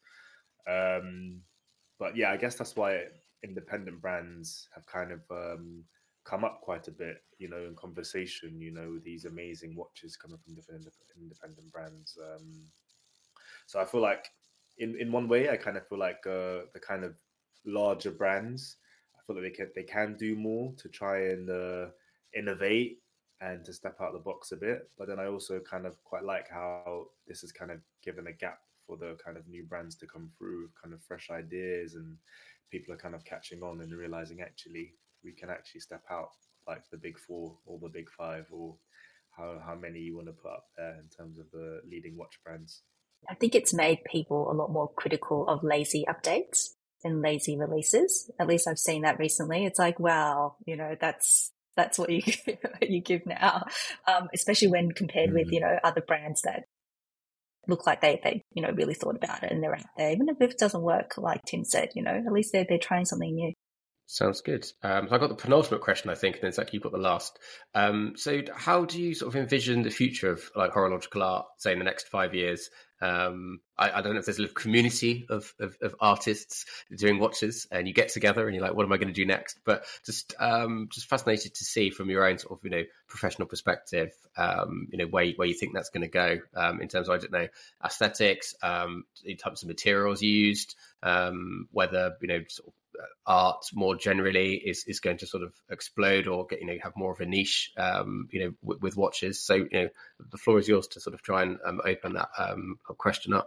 Um, but yeah, I guess that's why independent brands have kind of um, come up quite a bit, you know, in conversation, you know, these amazing watches coming from different independent brands. Um, so I feel like in, in one way, I kind of feel like uh, the kind of larger brands, I feel like they can, they can do more to try and uh, innovate and to step out of the box a bit. But then I also kind of quite like how this has kind of given a gap for the kind of new brands to come through with kind of fresh ideas, and people are kind of catching on and realizing actually we can actually step out like the big four or the big five, or how, how many you want to put up there in terms of the leading watch brands. I think it's made people a lot more critical of lazy updates and lazy releases. At least I've seen that recently. It's like, wow, you know, that's that's what you you give now, um, especially when compared mm. with, you know, other brands that look like they, they, you know, really thought about it and they're out there. Even if it doesn't work, like Tim said, you know, at least they're, they're trying something new. Sounds good. Um, so I got the penultimate question, I think, and then Zach, you've got the last. Um, so how do you sort of envision the future of like horological art, say in the next five years? Um, I, I don't know if there's a little community of, of, of artists doing watches and you get together and you're like, what am I going to do next? But just um, just fascinated to see from your own sort of, you know, professional perspective, um, you know, where, where you think that's going to go um, in terms of, I don't know, aesthetics, um, the types of materials used, um, whether, you know, sort of, art more generally is, is going to sort of explode or get, you know, have more of a niche, um, you know, w- with watches. So, you know, the floor is yours to sort of try and um, open that um, question up.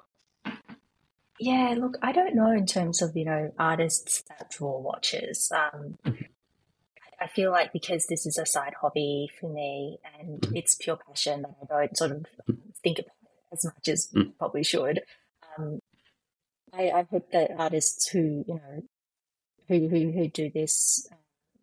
Yeah, look, I don't know in terms of, you know, artists that draw watches. Um, I feel like because this is a side hobby for me and it's pure passion that I don't sort of think about it as much as mm. probably should. Um, I, I hope that artists who, you know, who who, who do this, um,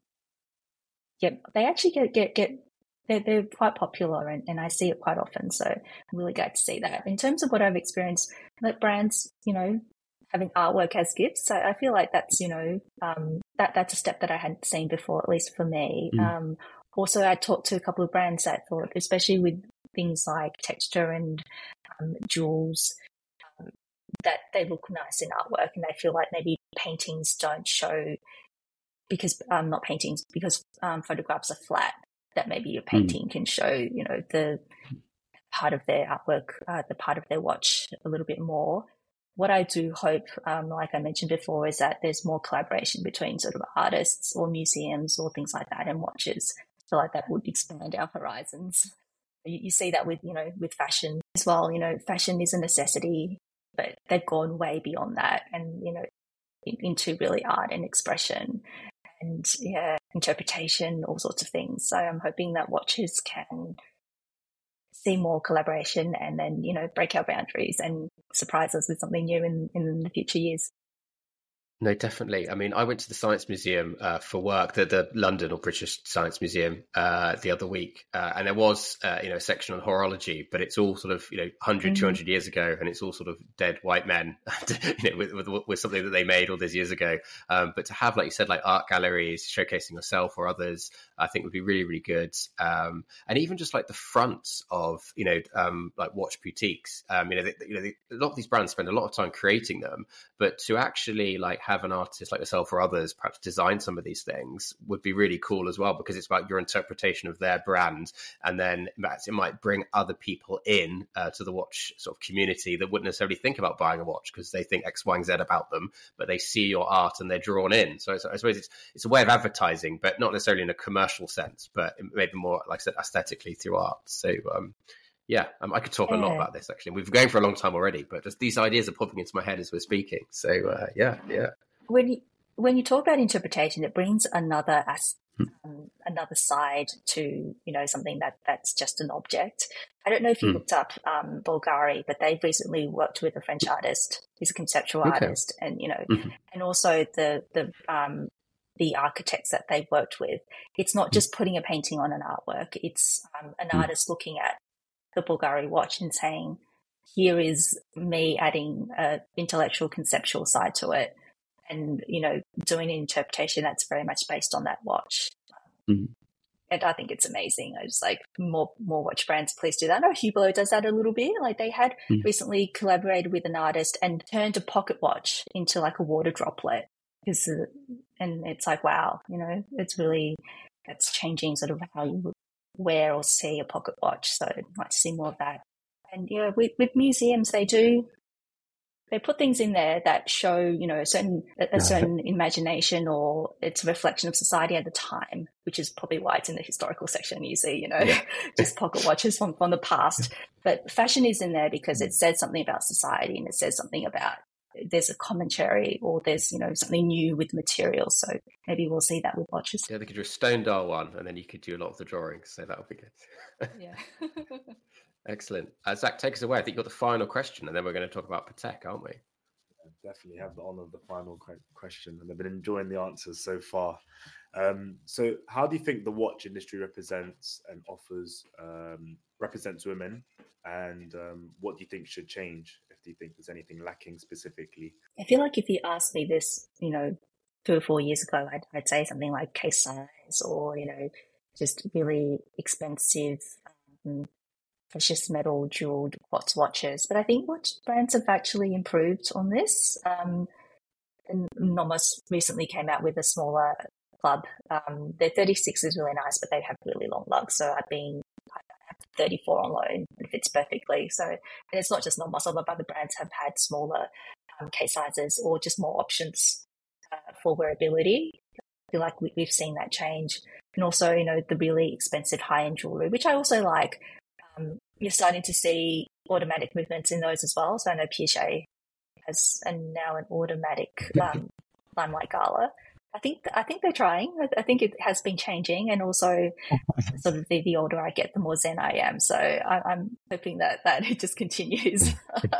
yeah, they actually get get get they're they're quite popular, and, and I see it quite often. So I'm really glad to see that. In terms of what I've experienced, like brands, you know, having artwork as gifts, so I feel like that's, you know, um, that that's a step that I hadn't seen before, at least for me. Mm. Um, also, I talked to a couple of brands that thought, especially with things like texture and um, jewels, um, that they look nice in artwork, and they feel like maybe paintings don't show because um not paintings because um photographs are flat, that maybe your painting mm. can show, you know, the part of their artwork, uh, the part of their watch a little bit more. What I do hope, um like I mentioned before, is that there's more collaboration between sort of artists or museums or things like that and watches. I feel like that would expand our horizons. You, you see that with, you know, with fashion as well. You know, fashion is a necessity, but they've gone way beyond that, and, you know, into really art and expression and yeah, interpretation, all sorts of things. So I'm hoping that watches can see more collaboration and then, you know, break our boundaries and surprise us with something new in, in the future years. No, definitely. I mean, I went to the Science Museum uh, for work, the, the London or British Science Museum uh, the other week. Uh, and there was, uh, you know, a section on horology, but it's all sort of, you know, one hundred, mm-hmm. two hundred years ago. And it's all sort of dead white men, you know, with, with, with something that they made all those years ago. Um, but to have, like you said, like art galleries showcasing yourself or others, I think would be really, really good. Um, and even just like the fronts of, you know, um, like watch boutiques, um, you know, they, you know they, a lot of these brands spend a lot of time creating them, but to actually like have an artist like yourself or others perhaps design some of these things would be really cool as well, because it's about your interpretation of their brand, and then it might bring other people in uh, to the watch sort of community that wouldn't necessarily think about buying a watch because they think X, Y, and Z about them, but they see your art and they're drawn in. So I suppose it's it's a way of advertising, but not necessarily in a commercial sense, but maybe more, like I said, aesthetically through art. So um, yeah, um, I could talk yeah. a lot about this actually. We've been going for a long time already, but just these ideas are popping into my head as we're speaking. So uh, yeah, yeah. When you, when you talk about interpretation, it brings another as, um, another side to, you know, something that that's just an object. I don't know if you mm. looked up um, Bulgari, but they've recently worked with a French artist. He's a conceptual okay. artist, and you know, mm-hmm. and also the the um, the architects that they've worked with. It's not just putting a painting on an artwork. It's um, an mm. artist looking at the Bulgari watch and saying, here is me adding a intellectual conceptual side to it, and you know, doing an interpretation that's very much based on that watch. Mm-hmm. And I think it's amazing. I just like more more watch brands, please do that. I know Hublot does that a little bit. Like they had mm. recently collaborated with an artist and turned a pocket watch into like a water droplet. Because, and it's like, wow, you know, it's really, that's changing sort of how you wear or see a pocket watch. So I'd like to see more of that. And yeah, with, with museums, they do, they put things in there that show, you know, a certain, a certain imagination, or it's a reflection of society at the time, which is probably why it's in the historical section. You see, you know, yeah. just pocket watches from, from the past. But fashion is in there because it says something about society, and it says something about, there's a commentary, or there's, you know, something new with material. So maybe we'll see that with watches. Yeah, they could do a stone dial one, and then you could do a lot of the drawings. So that would be good. Yeah. Excellent. Uh, Zach, take us away. I think you've got the final question, and then we're going to talk about Patek, aren't we? Yeah, definitely have the honour of the final question, and I've been enjoying the answers so far. Um, so how do you think the watch industry represents and offers, um, represents women? And um, what do you think should change? If do you think there's anything lacking specifically? I feel like if you asked me this, you know, two or four years ago, I'd, I'd say something like case size, or, you know, just really expensive, um, precious metal jeweled quartz watches. But I think watch brands have actually improved on this. Um, and Nomos recently came out with a smaller club. Um, their thirty-six is really nice, but they have really long lugs. So I've been thirty-four on loan. It fits perfectly. So, and it's not just Nomos, other other brands have had smaller um, case sizes, or just more options uh, for wearability. I feel like we, we've seen that change. And also, you know, the really expensive high-end jewelry, which I also like. Um, you're starting to see automatic movements in those as well. So I know Piaget has and now an automatic um, Limelight Gala. I think I think they're trying. I think it has been changing, and also sort of the, the older I get, the more zen I am. So I, I'm hoping that that it just continues.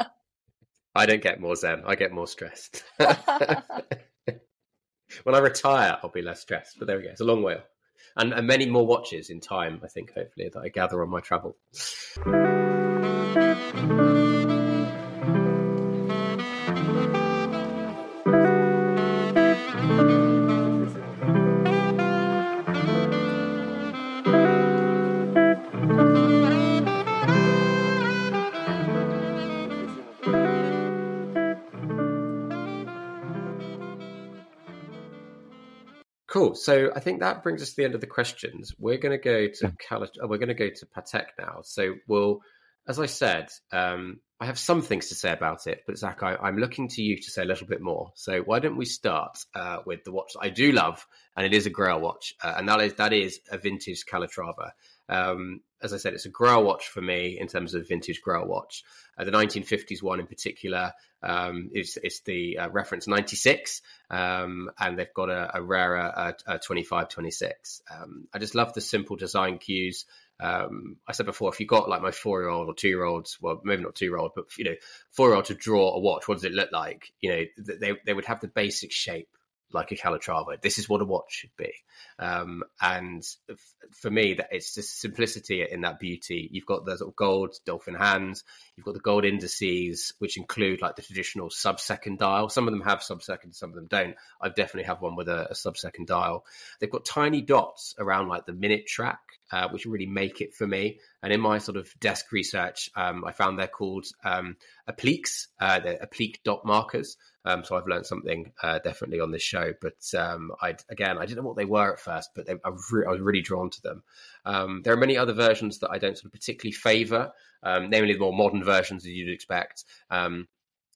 I don't get more zen. I get more stressed. When I retire, I'll be less stressed. But there we go. It's a long way off. And, and many more watches in time, I think, hopefully, that I gather on my travel. Cool. So I think that brings us to the end of the questions. We're going to go to Cali- oh, we're going to go to Patek now. So we'll, as I said, um, I have some things to say about it, but Zach, I, I'm looking to you to say a little bit more. So why don't we start uh, with the watch that I do love, and it is a Grail watch, uh, and that is that is a vintage Calatrava. Um, as I said, it's a Grail watch for me in terms of vintage Grail watch. Uh, the nineteen fifties one in particular um, is it's the uh, reference ninety-six, um, and they've got a, a rarer uh, uh, twenty-five twenty-six. Um, I just love the simple design cues. Um, I said before, if you got like my four-year-old or two-year-olds, well, maybe not two-year-old, but you know, four-year-old to draw a watch, what does it look like? You know, they they would have the basic shape like a Calatrava. This is what a watch should be. Um, and f- for me, that it's just simplicity in that beauty. You've got the sort of gold dolphin hands. You've got the gold indices, which include like the traditional sub-second dial. Some of them have sub-second, some of them don't. I definitely have one with a, a sub-second dial. They've got tiny dots around like the minute track, uh, which really make it for me. And in my sort of desk research, um, I found they're called um, appliques. Uh, they're applique dot markers. Um, so I've learned something uh, definitely on this show. But um, I again, I didn't know what they were at first, but they, I, re- I was really drawn to them. Um, there are many other versions that I don't sort of particularly favour, um, namely the more modern versions as you'd expect. Um,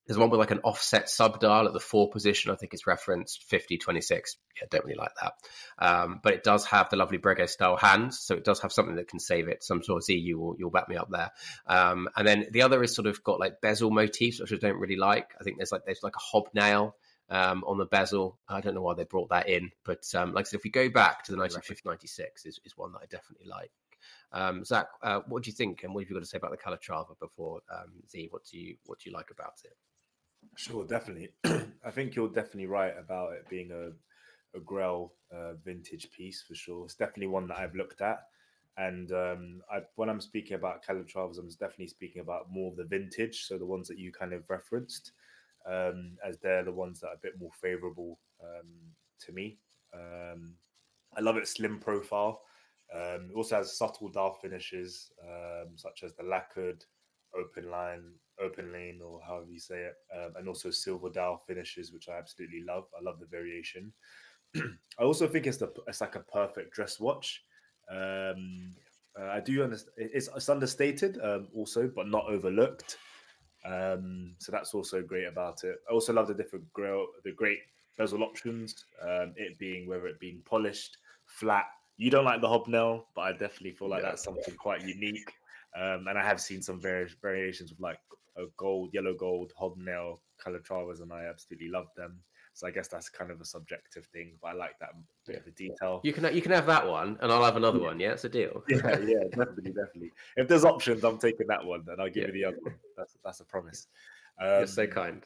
There's one with like an offset sub dial at the four position. I think it's referenced fifty twenty-six. Yeah, don't really like that. Um, but it does have the lovely Breguet style hands. So it does have something that can save it. So I'm sure Z, you will, you'll back me up there. Um, and then the other is sort of got like bezel motifs, which I don't really like. I think there's like, there's like a hobnail um, on the bezel. I don't know why they brought that in, but um, like I said, if we go back to the nineteen fifty ninety-six is, is one that I definitely like. Um, Zach, uh, what do you think? And what have you got to say about the Calatrava before um, Z? What do you, what do you like about it? Sure, definitely. I think you're definitely right about it being a a Grell uh, vintage piece for sure. It's definitely one that I've looked at, and um, I, when I'm speaking about Calatravas, I'm definitely speaking about more of the vintage, so the ones that you kind of referenced, um, as they're the ones that are a bit more favourable um, to me. Um, I love its slim profile. Um, it also has subtle dial finishes, um, such as the lacquered, open line, open lane, or however you say it, um, and also silver dial finishes, which I absolutely love. I love the variation. I also think it's the it's like a perfect dress watch. Um, uh, I do understand it's, it's understated, um, also, but not overlooked. Um, so that's also great about it. I also love the different grill, the great bezel options. Um, it being whether it being polished, flat. You don't like the hobnail, but I definitely feel like Yeah. that's something quite unique. Um, and I have seen some vari- variations with like a gold, yellow gold hobnail Calatravas, and I absolutely love them. So I guess that's kind of a subjective thing, but I like that bit Yeah. of the detail. You can you can have that one, and I'll have another one. Yeah, it's a deal. Yeah, yeah, definitely, definitely. If there's options, I'm taking that one, and I'll give Yeah. you the other one. That's that's a promise. Um, You're so kind.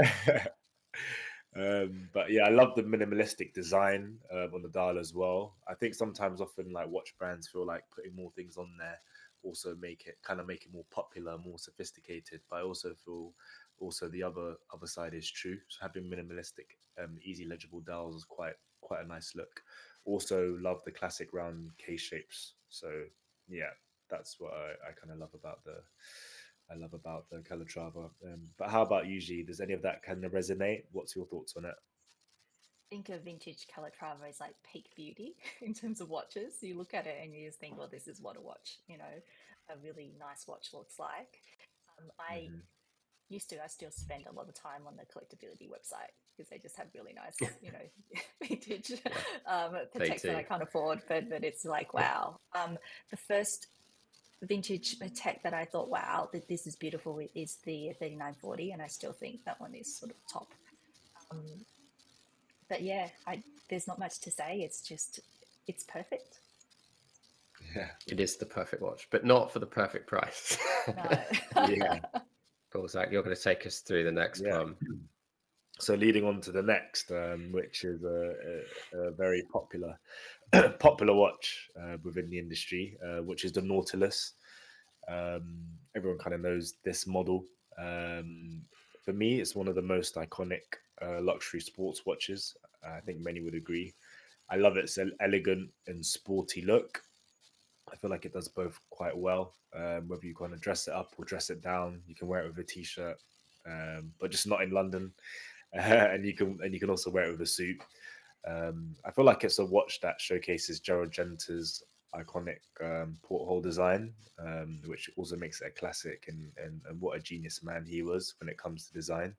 um, but yeah, I love the minimalistic design um, on the dial as well. I think sometimes, often, like watch brands feel like putting more things on there also make it kind of make it more popular, more sophisticated. But I also feel also the other other side is true. So having minimalistic, um, easy legible dials is quite quite a nice look. Also love the classic round case shapes. So yeah, that's what I, I kind of love about the I love about the Calatrava. Um, but how about you, G? Does any of that kind of resonate? What's your thoughts on it? I think a vintage Calatrava is like peak beauty in terms of watches. You look at it and you just think, well, this is what a watch, you know, a really nice watch looks like. Um, I Mm-hmm. used to, I still spend a lot of time on the collectability website because they just have really nice, you know, vintage um, Pateks that I can't afford, but but it's like, wow. Um, the first vintage Patek that I thought, wow, that this is beautiful is the thirty-nine forty, and I still think that one is sort of top. Um, but yeah, I, there's not much to say. It's just, it's perfect. Yeah, it is the perfect watch, but not for the perfect price. No. yeah. Cool, Zach, you're going to take us through the next Yeah. one. So leading on to the next, um, which is a, a, a very popular popular watch uh, within the industry, uh, which is the Nautilus. Um, everyone kind of knows this model. Um, for me, it's one of the most iconic uh, luxury sports watches. I think many would agree. I love its elegant and sporty look. I feel like it does both quite well. Um, whether you kind of dress it up or dress it down, you can wear it with a t-shirt, um, but just not in London. Uh, and you can and you can also wear it with a suit. Um, I feel like it's a watch that showcases Gerald Genta's iconic um, porthole design, um, which also makes it a classic. And, and and what a genius man he was when it comes to design.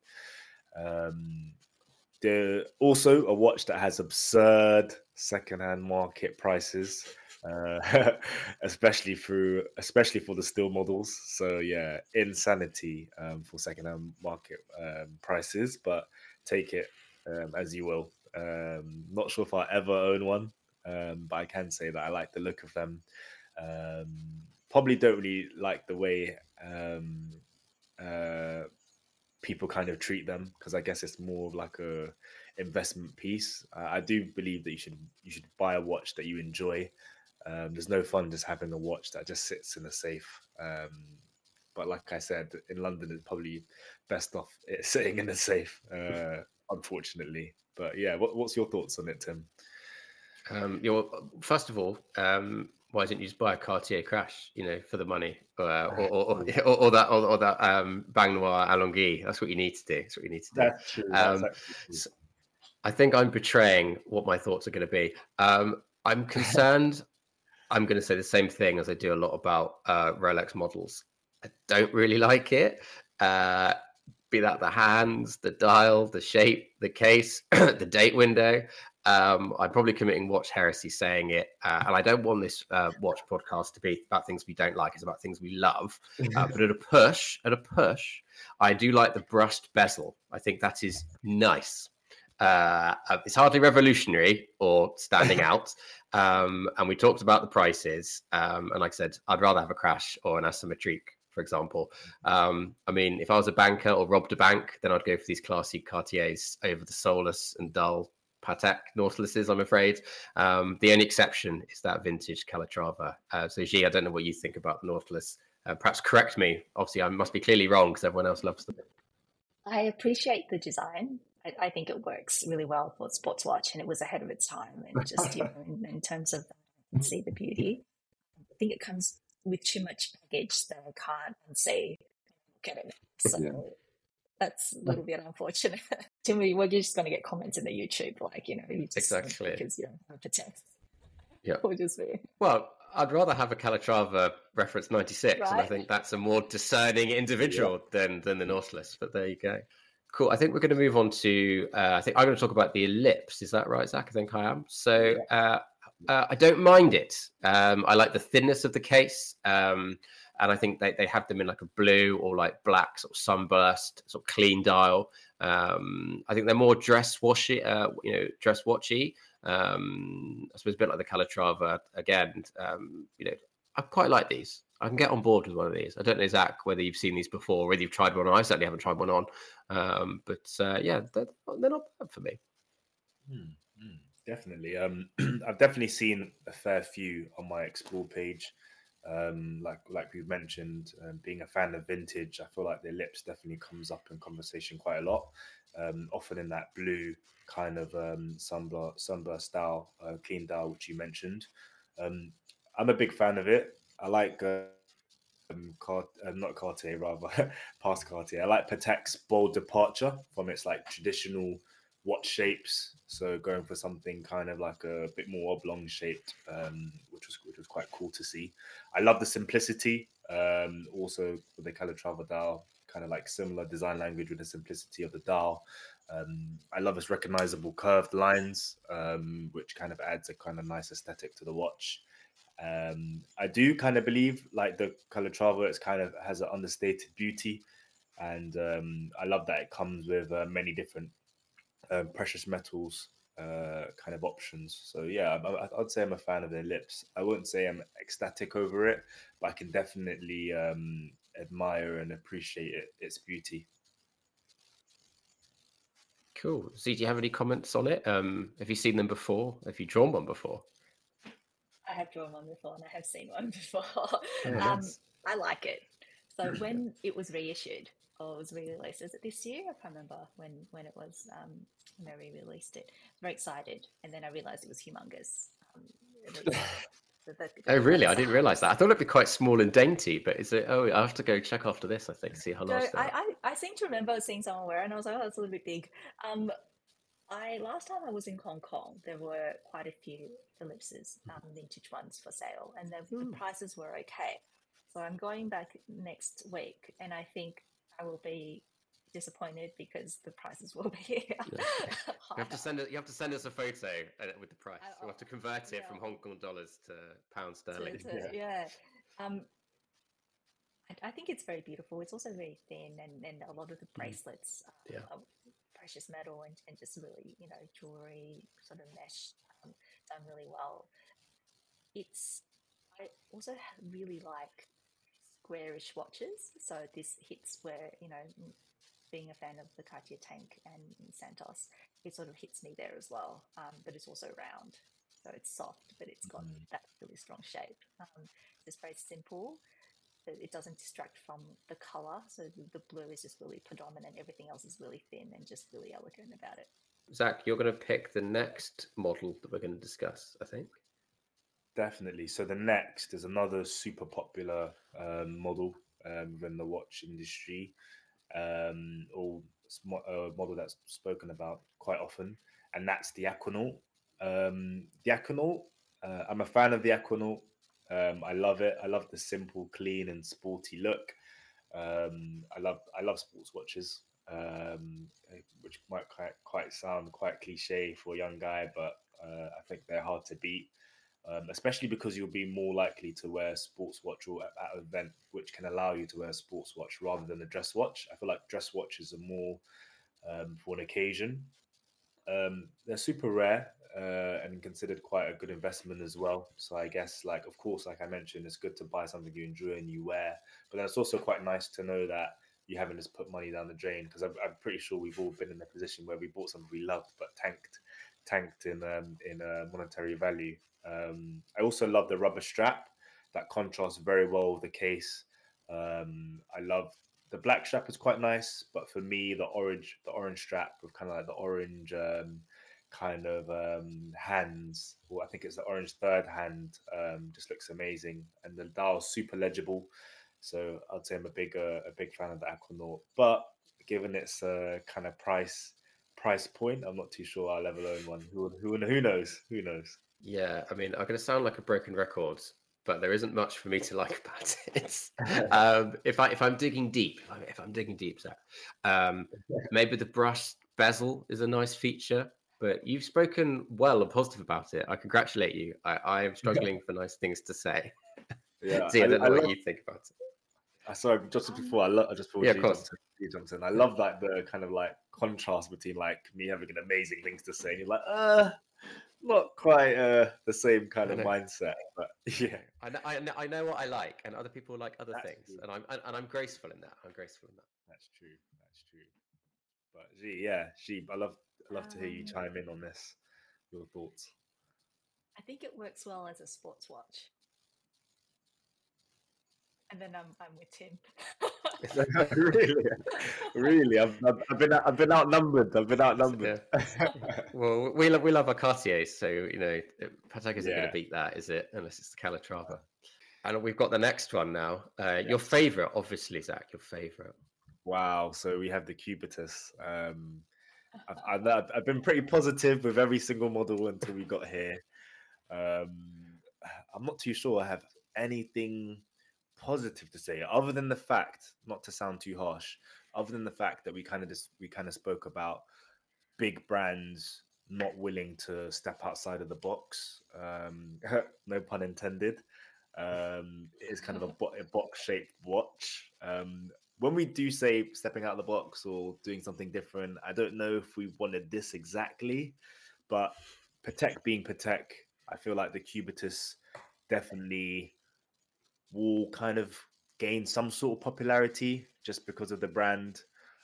Um, the also a watch that has absurd secondhand market prices, uh, especially through especially for the steel models. So yeah, insanity um, for secondhand market um, prices, but take it um, as you will. Um, not sure if I ever own one, um, but I can say that I like the look of them. Um, probably don't really like the way um, uh, people kind of treat them, because I guess it's more of like a investment piece. Uh, I do believe that you should you should buy a watch that you enjoy. Um, there's no fun just having a watch that just sits in a safe. Um, but like I said, in London, it's probably best off it sitting in a safe, uh, unfortunately. But yeah, what, what's your thoughts on it, Tim? Um, you're, first of all, um, why didn't you just buy a Cartier Crash, you know, for the money, uh, or, or, or, or, or that, or, or that um, Bang Noir Alonghi? That's what you need to do. That's what you need to do. That's true. That's Um, actually true. so I think I'm betraying what my thoughts are going to be. Um, I'm concerned. I'm going to say the same thing as I do a lot about uh, Rolex models. I don't really like it. Uh, be that the hands, the dial, the shape, the case, the date window. Um, I'm probably committing watch heresy saying it, uh, and I don't want this uh, watch podcast to be about things we don't like. It's about things we love. Uh, but at a push, at a push, I do like the brushed bezel. I think that is nice. Uh, it's hardly revolutionary or standing out. Um, and we talked about the prices. Um, and like I said, I'd rather have a Crash or an Asymmetrique, for example. Um, I mean, if I was a banker or robbed a bank, then I'd go for these classy Cartiers over the soulless and dull Patek Nautiluses, I'm afraid. Um, the only exception is that vintage Calatrava. Uh, so, G, I don't know what you think about the Nautilus. Uh, perhaps correct me. Obviously, I must be clearly wrong because everyone else loves them. I appreciate the design. I, I think it works really well for a sports watch, and it was ahead of its time. And just, you know, in, in terms of that, I can see the beauty. I think it comes with too much baggage that I can't unsee. Look at it. So yeah. That's a little bit unfortunate. Timmy, we're just going to get comments in the YouTube, like, you know, you just exactly because you don't have the text. Yeah. Or just me. Well, I'd rather have a Calatrava reference ninety-six, right? And I think that's a more discerning individual yeah. than than the Nautilus. But there you go. Cool. I think we're going to move on to. Uh, I think I'm going to talk about the Ellipse. Is that right, Zach? I think I am. So uh, uh, I don't mind it. Um, I like the thinness of the case. Um, And I think they, they have them in like a blue or like black sort of sunburst, sort of clean dial. Um, I think they're more dress washy, uh, you know, dress watchy. Um, I suppose a bit like the Calatrava again. Um, you know, I quite like these. I can get on board with one of these. I don't know, Zach, whether you've seen these before, whether you've tried one on. I certainly haven't tried one on. Um, but uh, yeah, they're, they're not bad for me. Hmm, hmm, definitely. Um, I've definitely seen a fair few on my Explore page. Um, like like we mentioned, um, being a fan of vintage, I feel like the Ellipse definitely comes up in conversation quite a lot. Um, often in that blue kind of um, sunburst, sunburst style, uh, clean dial, which you mentioned. Um, I'm a big fan of it. I like uh, um, Cart- uh, not Cartier, rather past Cartier. I like Patek's bold departure from its like traditional watch shapes. So going for something kind of like a bit more oblong shaped, um, which was which was quite cool to see. I love the simplicity. Um, also with the Calatrava dial, kind of like similar design language with the simplicity of the dial. Um, I love its recognizable curved lines, um, which kind of adds a kind of nice aesthetic to the watch. Um, I do kind of believe like the Calatrava, it's kind of has an understated beauty, and um, I love that it comes with uh, many different um, precious metals uh, kind of options. So yeah, I, I'd say I'm a fan of the Ellipse. I wouldn't say I'm ecstatic over it, but I can definitely um, admire and appreciate it, its beauty. Cool. Z, do you have any comments on it? Um, have you seen them before? Have you drawn one before? I have drawn one before and I have seen one before. Oh, um, yes. I like it. So when it was reissued or was re-released, is it this year? I can't remember when, when it was, um, when they re-released it. Very excited. And then I realized it was humongous. Um, it was, the, the, oh, really? I didn't realize that. I thought it'd be quite small and dainty, but is it? Oh, I have to go check after this, I think, see how large so I, I, I seem to remember seeing someone wear it and I was like, oh, that's a little bit big. Um, I last time I was in Hong Kong, there were quite a few Ellipses, um, vintage ones for sale, and the, the prices were okay. So I'm going back next week, and I think I will be disappointed because the prices will be. Yeah. you have to send it. You have to send us a photo with the price. You have to convert it yeah. from Hong Kong dollars to pound sterling. To, to, yeah. yeah. Um, I, I think it's very beautiful. It's also very thin, and, and a lot of the bracelets. Um, yeah. Are, precious metal and, and just really, you know, jewelry sort of mesh um, done really well. It's, I also really like squarish watches. So this hits where, you know, being a fan of the Cartier Tank and Santos, it sort of hits me there as well. Um, but it's also round. So it's soft, but it's got mm. that really strong shape. Um, just very simple. It doesn't distract from the color. So the, the blue is just really predominant. Everything else is really thin and just really elegant about it. Zach, you're going to pick the next model that we're going to discuss, I think. Definitely. So the next is another super popular um, model um, within the watch industry, um, or a model that's spoken about quite often, and that's the Aquanaut. Um, the Aquanaut, uh, I'm a fan of the Aquanaut. Um, I love it. I love the simple, clean, and sporty look. Um, I love I love sports watches. um, which might quite, quite sound quite cliche for a young guy, but uh, I think they're hard to beat. Um, especially because you'll be more likely to wear a sports watch or at that event, which can allow you to wear a sports watch rather than a dress watch. I feel like dress watches are more um, for an occasion. Um, they're super rare uh, and considered quite a good investment as well. So I guess, like, of course, like I mentioned, it's good to buy something you enjoy and you wear, but then it's also quite nice to know that you haven't just put money down the drain. Because I'm, I'm pretty sure we've all been in a position where we bought something we loved but tanked, tanked in um, in uh, monetary value. Um, I also love the rubber strap that contrasts very well with the case. Um, I love the black strap is quite nice, but for me, the orange, the orange strap with kind of like the orange um, kind of um, hands, or I think it's the orange third hand, um, just looks amazing, and the dial's super legible. So I'd say I'm a big, uh, a big fan of the Aquanaut. But given its uh, kind of price price point, I'm not too sure I'll ever own one. Who who who knows? Who knows? Yeah, I mean, I'm going to sound like a broken record, but there isn't much for me to like about it. um, if I if I'm digging deep, if I'm digging deep, Zach, um, maybe the brush bezel is a nice feature. But you've spoken well and positive about it. I congratulate you. I, I am struggling for nice things to say. Yeah, See, I don't know I what love, you think about it. I sorry, just before I love, I just before Yeah, of G course. jumped in, G jumped in. I love like the kind of like contrast between like me having an amazing things to say, and you're like, uh, not quite uh the same kind I of know. mindset, but yeah, I know, I know, I know what I like, and other people like other That's things, true. and I'm and, and I'm graceful in that. I'm graceful in that. That's true. That's true. But G, yeah, G, I love, I love to hear you Um, chime in on this. Your thoughts? I think it works well as a sports watch. And then I'm I'm with Tim. really, really, I've, I've, I've been I've been outnumbered. I've been outnumbered. Yeah. Well, we love we love our Cartiers, so you know Patek isn't going Yeah. to beat that, is it? Unless it's the Calatrava. And we've got the next one now. Uh, Yeah. Your favorite, obviously, Zach. Your favorite. Wow. So we have the Cubitus. Um, I've, I've, I've been pretty positive with every single model until we got here. Um, I'm not too sure I have anything positive to say other than the fact, not to sound too harsh, other than the fact that we kind of just we kind of spoke about big brands not willing to step outside of the box. Um, no pun intended. Um, it is kind of a, bo- a box-shaped watch. Um, when we do say stepping out of the box or doing something different, I don't know if we wanted this exactly, but Patek being Patek, I feel like the Cubitus definitely will kind of gain some sort of popularity just because of the brand.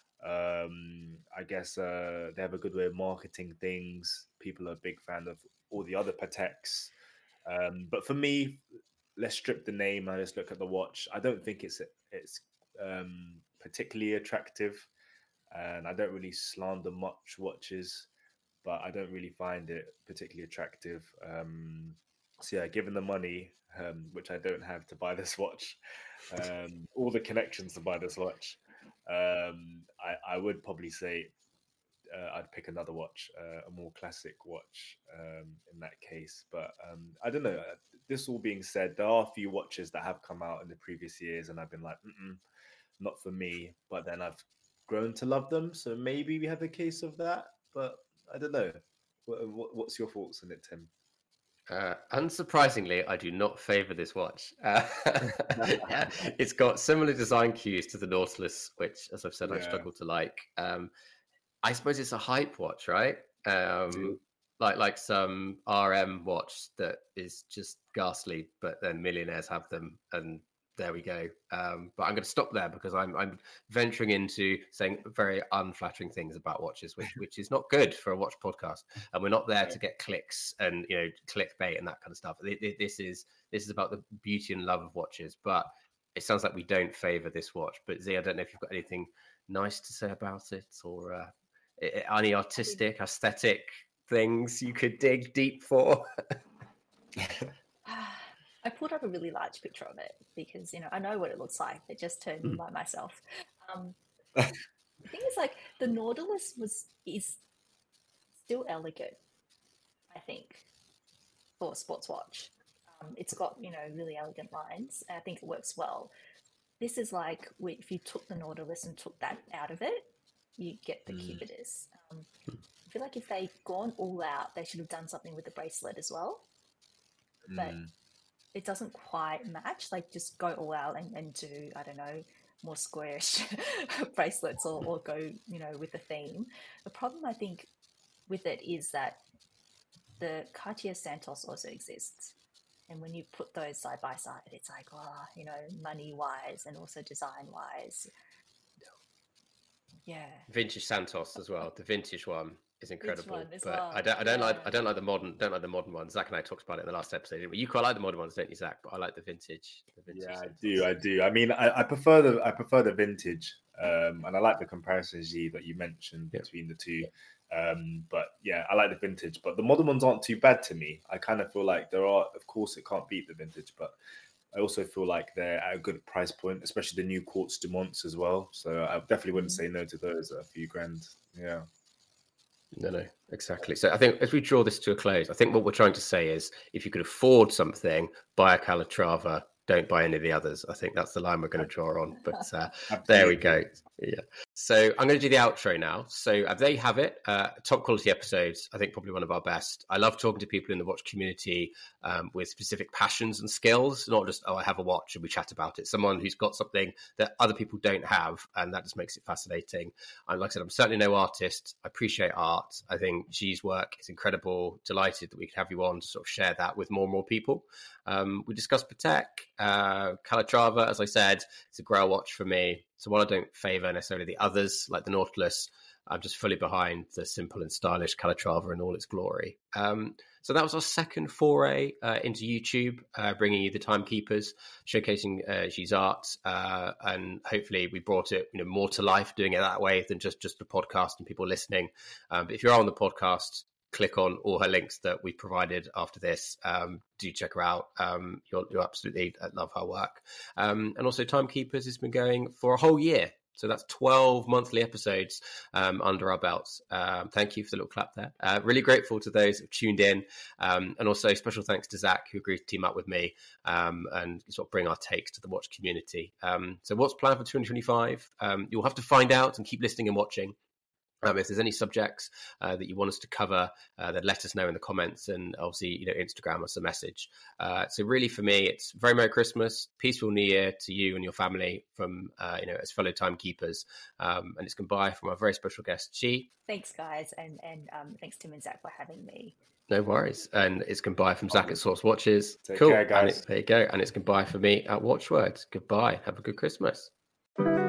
Um, I guess uh, they have a good way of marketing things. People are a big fan of all the other Pateks. Um, but for me, let's strip the name. I just look at the watch. I don't think it's it's um, particularly attractive, and I don't really slander much watches, but I don't really find it particularly attractive. Um, so yeah, given the money, um, which I don't have to buy this watch, um, all the connections to buy this watch, um, I, I would probably say uh, I'd pick another watch, uh, a more classic watch um, in that case. But um, I don't know. This all being said, there are a few watches that have come out in the previous years, and I've been like, Mm-mm, not for me. But then I've grown to love them, so maybe we have a case of that. But I don't know. What, what, what's your thoughts on it, Tim? Uh, unsurprisingly, I do not favor this watch. Uh, it's got similar design cues to the Nautilus, which, as I've said, I Yeah. struggle to like. Um, I suppose it's a hype watch, right? Um, like like some R M watch that is just ghastly, but then millionaires have them, and there we go. Um, but I'm going to stop there because I'm I'm venturing into saying very unflattering things about watches, which which is not good for a watch podcast. And we're not there to get clicks and you know clickbait and that kind of stuff. This is this is about the beauty and love of watches. But it sounds like we don't favour this watch. But Z, I don't know if you've got anything nice to say about it or uh, any artistic, aesthetic things you could dig deep for. I pulled up a really large picture of it because, you know, I know what it looks like. It just turned me by myself. Um, the thing is, like, the Nautilus was is still elegant, I think, for a sports watch. Um, it's got, you know, really elegant lines. And I think it works well. This is like if you took the Nautilus and took that out of it, you get the Mm. Cupidus. Um, I feel like if they'd gone all out, they should have done something with the bracelet as well. But Mm. it doesn't quite match. Like, just go all out and, and do, I don't know, more squarish bracelets, or, or go, you know, with the theme. The problem, I think, with it is that the Cartier Santos also exists. And when you put those side by side, it's like, oh, you know, money-wise and also design-wise. Yeah. Vintage Santos as well. The vintage one is incredible, one as but well, I don't. I don't yeah. like. I don't like the modern. Don't like the modern ones. Zach and I talked about it in the last episode. Didn't we? You quite like the modern ones, don't you, Zach? But I like the vintage. The vintage Yeah, I Santos. do. I do. I mean, I, I prefer the I prefer the vintage, um, and I like the comparisons G that you mentioned Yeah. between the two. Um, but yeah, I like the vintage. But the modern ones aren't too bad to me. I kind of feel like there are, of course, it can't beat the vintage, but I also feel like they're at a good price point, especially the new Quartz Dumonts as well. So I definitely wouldn't say no to those at a few grand. Yeah. No, no, exactly. So I think as we draw this to a close, I think what we're trying to say is if you could afford something, buy a Calatrava, don't buy any of the others. I think that's the line we're going to draw on. But uh, there we go. Yeah. So I'm going to do the outro now. So uh, there you have it. Uh, top quality episodes. I think probably one of our best. I love talking to people in the watch community um, with specific passions and skills, not just, oh, I have a watch and we chat about it. Someone who's got something that other people don't have, and that just makes it fascinating. And like I said, I'm certainly no artist. I appreciate art. I think G's work is incredible. Delighted that we could have you on to sort of share that with more and more people. Um, we discussed Patek, uh, Calatrava, as I said, it's a grail watch for me. So while I don't favour necessarily the others, like the Nautilus, I'm just fully behind the simple and stylish Calatrava in all its glory. Um, so that was our second foray uh, into YouTube, uh, bringing you the Timekeepers, showcasing uh, G's art, uh, and hopefully we brought it, you know, more to life doing it that way than just just the podcast and people listening. Um, but if you're on the podcast, click on all her links that we provided after this. Um, do check her out. Um, you'll, you'll absolutely love her work. Um, and also Timekeepers has been going for a whole year. So that's twelve monthly episodes um, under our belts. Um, thank you for the little clap there. Uh, really grateful to those who've tuned in. Um, and also special thanks to Zach, who agreed to team up with me um, and sort of bring our takes to the watch community. Um, so what's planned for twenty twenty-five? Um, you'll have to find out and keep listening and watching. Um, if there's any subjects uh, that you want us to cover, uh, then let us know in the comments, and obviously, you know, Instagram us a message. Uh, so really for me, it's very Merry Christmas, peaceful New Year to you and your family from, uh, you know, as fellow Timekeepers. Um, and it's goodbye from our very special guest, G. Thanks, guys. And, and um, thanks, Tim and Zach, for having me. No worries. And it's goodbye from Zach at Source Watches. Take cool. care, guys. And it, there you go. And it's goodbye for me at Watchwords. Goodbye. Have a good Christmas.